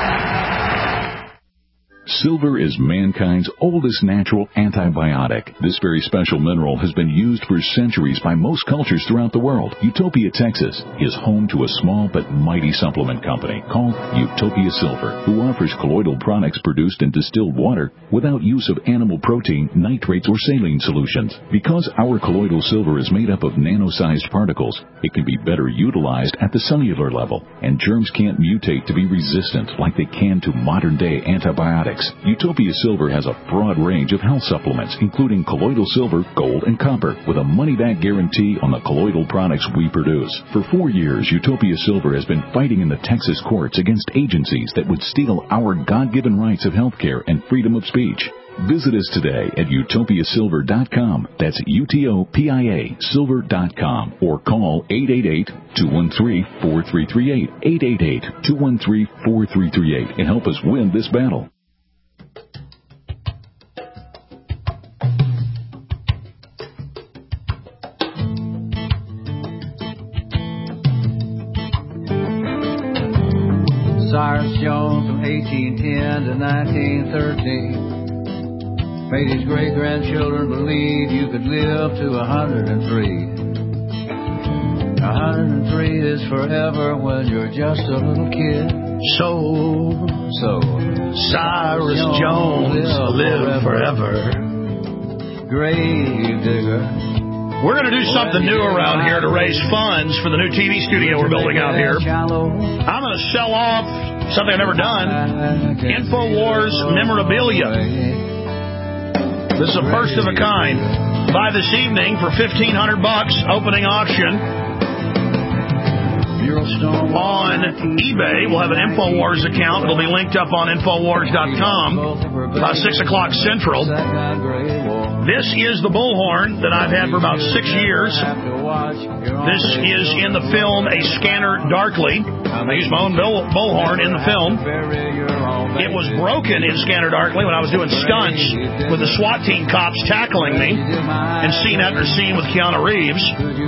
[SPEAKER 19] Silver is mankind's oldest natural antibiotic. This very special mineral has been used for centuries by most cultures throughout the world. Utopia, Texas is home to a small but mighty supplement company called Utopia Silver, who offers colloidal products produced in distilled water without use of animal protein, nitrates, or saline solutions. Because our colloidal silver is made up of nano-sized particles, it can be better utilized at the cellular level, and germs can't mutate to be resistant like they can to modern-day antibiotics. Utopia Silver has a broad range of health supplements, including colloidal silver, gold, and copper, with a money-back guarantee on the colloidal products we produce. For four years, Utopia Silver has been fighting in the Texas courts against agencies that would steal our God-given rights of health care and freedom of speech. Visit us today at utopia silver dot com. That's U T O P I A silver dot com. Or call eight eight eight, two one three, four three three eight, eight eight eight, two one three, four three three eight, and help us win this battle.
[SPEAKER 29] Cyrus Jones from eighteen ten to nineteen thirteen made his great-grandchildren believe you could live to one hundred three. one hundred three is forever when you're just a little kid.
[SPEAKER 2] So,
[SPEAKER 29] so
[SPEAKER 2] Cyrus Jones, Jones live forever.
[SPEAKER 29] forever. Grave digger.
[SPEAKER 2] We're going to do something new around here to raise funds for the new T V studio we're building out here. I'm going to sell off something I've never done. InfoWars memorabilia. This is a first of a kind. Buy this evening for fifteen hundred bucks. Opening auction. On eBay, we'll have an InfoWars account. It'll be linked up on Infowars dot com about six o'clock Central. This is the bullhorn that I've had for about six years. This is in the film A Scanner Darkly. I used my own bull- bullhorn in the film. It was broken in Scanner Darkly when I was doing stunts with the SWAT team cops tackling me in scene after scene with Keanu Reeves.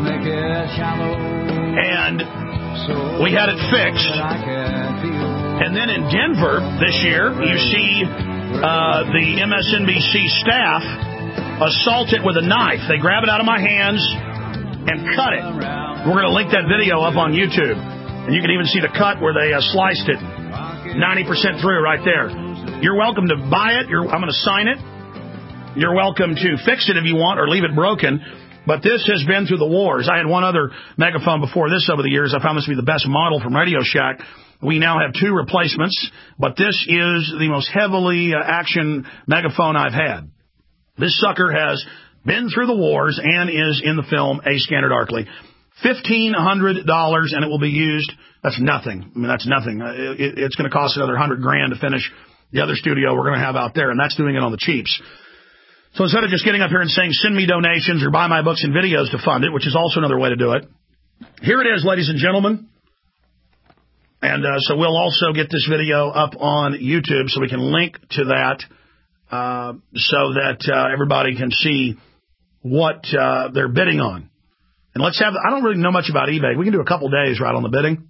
[SPEAKER 2] And we had it fixed. And then in Denver this year, you see uh, the M S N B C staff assault it with a knife. They grab it out of my hands and cut it. We're going to link that video up on YouTube. And you can even see the cut where they uh, sliced it ninety percent through right there. You're welcome to buy it. You're, I'm going to sign it. You're welcome to fix it if you want or leave it broken. But this has been through the wars. I had one other megaphone before this over the years. I found this to be the best model from Radio Shack. We now have two replacements, but this is the most heavily uh, action megaphone I've had. This sucker has been through the wars and is in the film A Scanner Darkly. fifteen hundred dollars, and it will be used. That's nothing. I mean, that's nothing. It, it's going to cost another one hundred grand to finish the other studio we're going to have out there, and that's doing it on the cheaps. So instead of just getting up here and saying, send me donations or buy my books and videos to fund it, which is also another way to do it, here it is, ladies and gentlemen. And uh, so we'll also get this video up on YouTube so we can link to that uh, so that uh, everybody can see what uh, they're bidding on. And let's have, I don't really know much about eBay. We can do a couple days right on the bidding.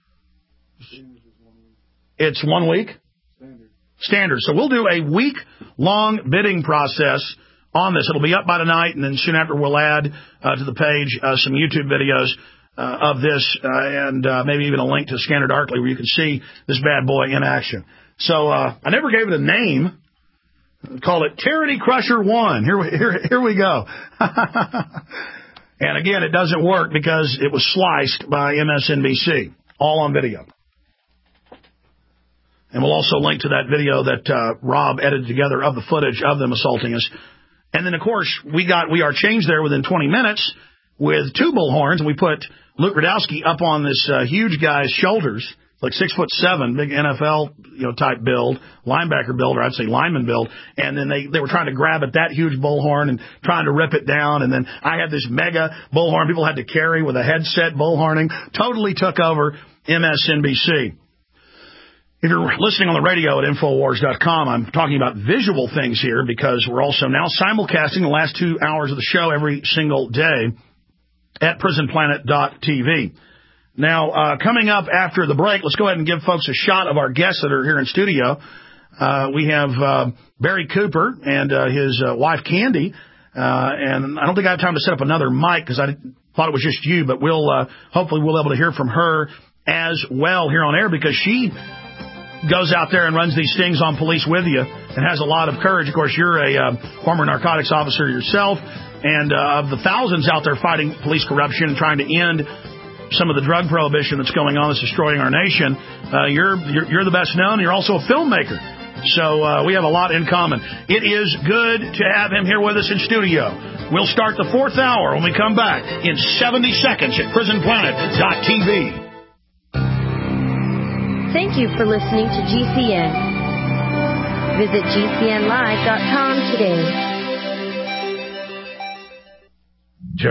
[SPEAKER 2] It's one week? Standard. So we'll do a week-long bidding process on this. It'll be up by tonight, and then soon after we'll add uh, to the page uh, some YouTube videos uh, of this uh, and uh, maybe even a link to Scanner Darkly where you can see this bad boy in action. So uh, I never gave it a name. Call it Tyranny Crusher one. Here we, here, here we go. And again, it doesn't work because it was sliced by M S N B C, all on video. And we'll also link to that video that uh, Rob edited together of the footage of them assaulting us. And then, of course, we got we are changed there within twenty minutes with two bullhorns, and we put Luke Rudowski up on this uh, huge guy's shoulders, like six foot seven, big N F L you know type build, linebacker build, or I'd say lineman build. And then they, they were trying to grab at that huge bullhorn and trying to rip it down. And then I had this mega bullhorn people had to carry with a headset bullhorning. Totally took over M S N B C. If you're listening on the radio at Infowars dot com, I'm talking about visual things here because we're also now simulcasting the last two hours of the show every single day at prison planet dot t v. Now, uh, coming up after the break, let's go ahead and give folks a shot of our guests that are here in studio. Uh, we have uh, Barry Cooper and uh, his uh, wife, Candy. Uh, and I don't think I have time to set up another mic because I thought it was just you, but we'll uh, hopefully we'll be able to hear from her as well here on air because she goes out there and runs these stings on police with you and has a lot of courage. Of course, you're a uh, former narcotics officer yourself, and uh, of the thousands out there fighting police corruption and trying to end some of the drug prohibition that's going on that's destroying our nation, uh, you're, you're you're the best known. You're also a filmmaker. So uh, we have a lot in common. It is good to have him here with us in studio. We'll start the fourth hour when we come back in seventy seconds at prison planet dot t v.
[SPEAKER 4] Thank you for listening to G C N. Visit G C N live dot com today.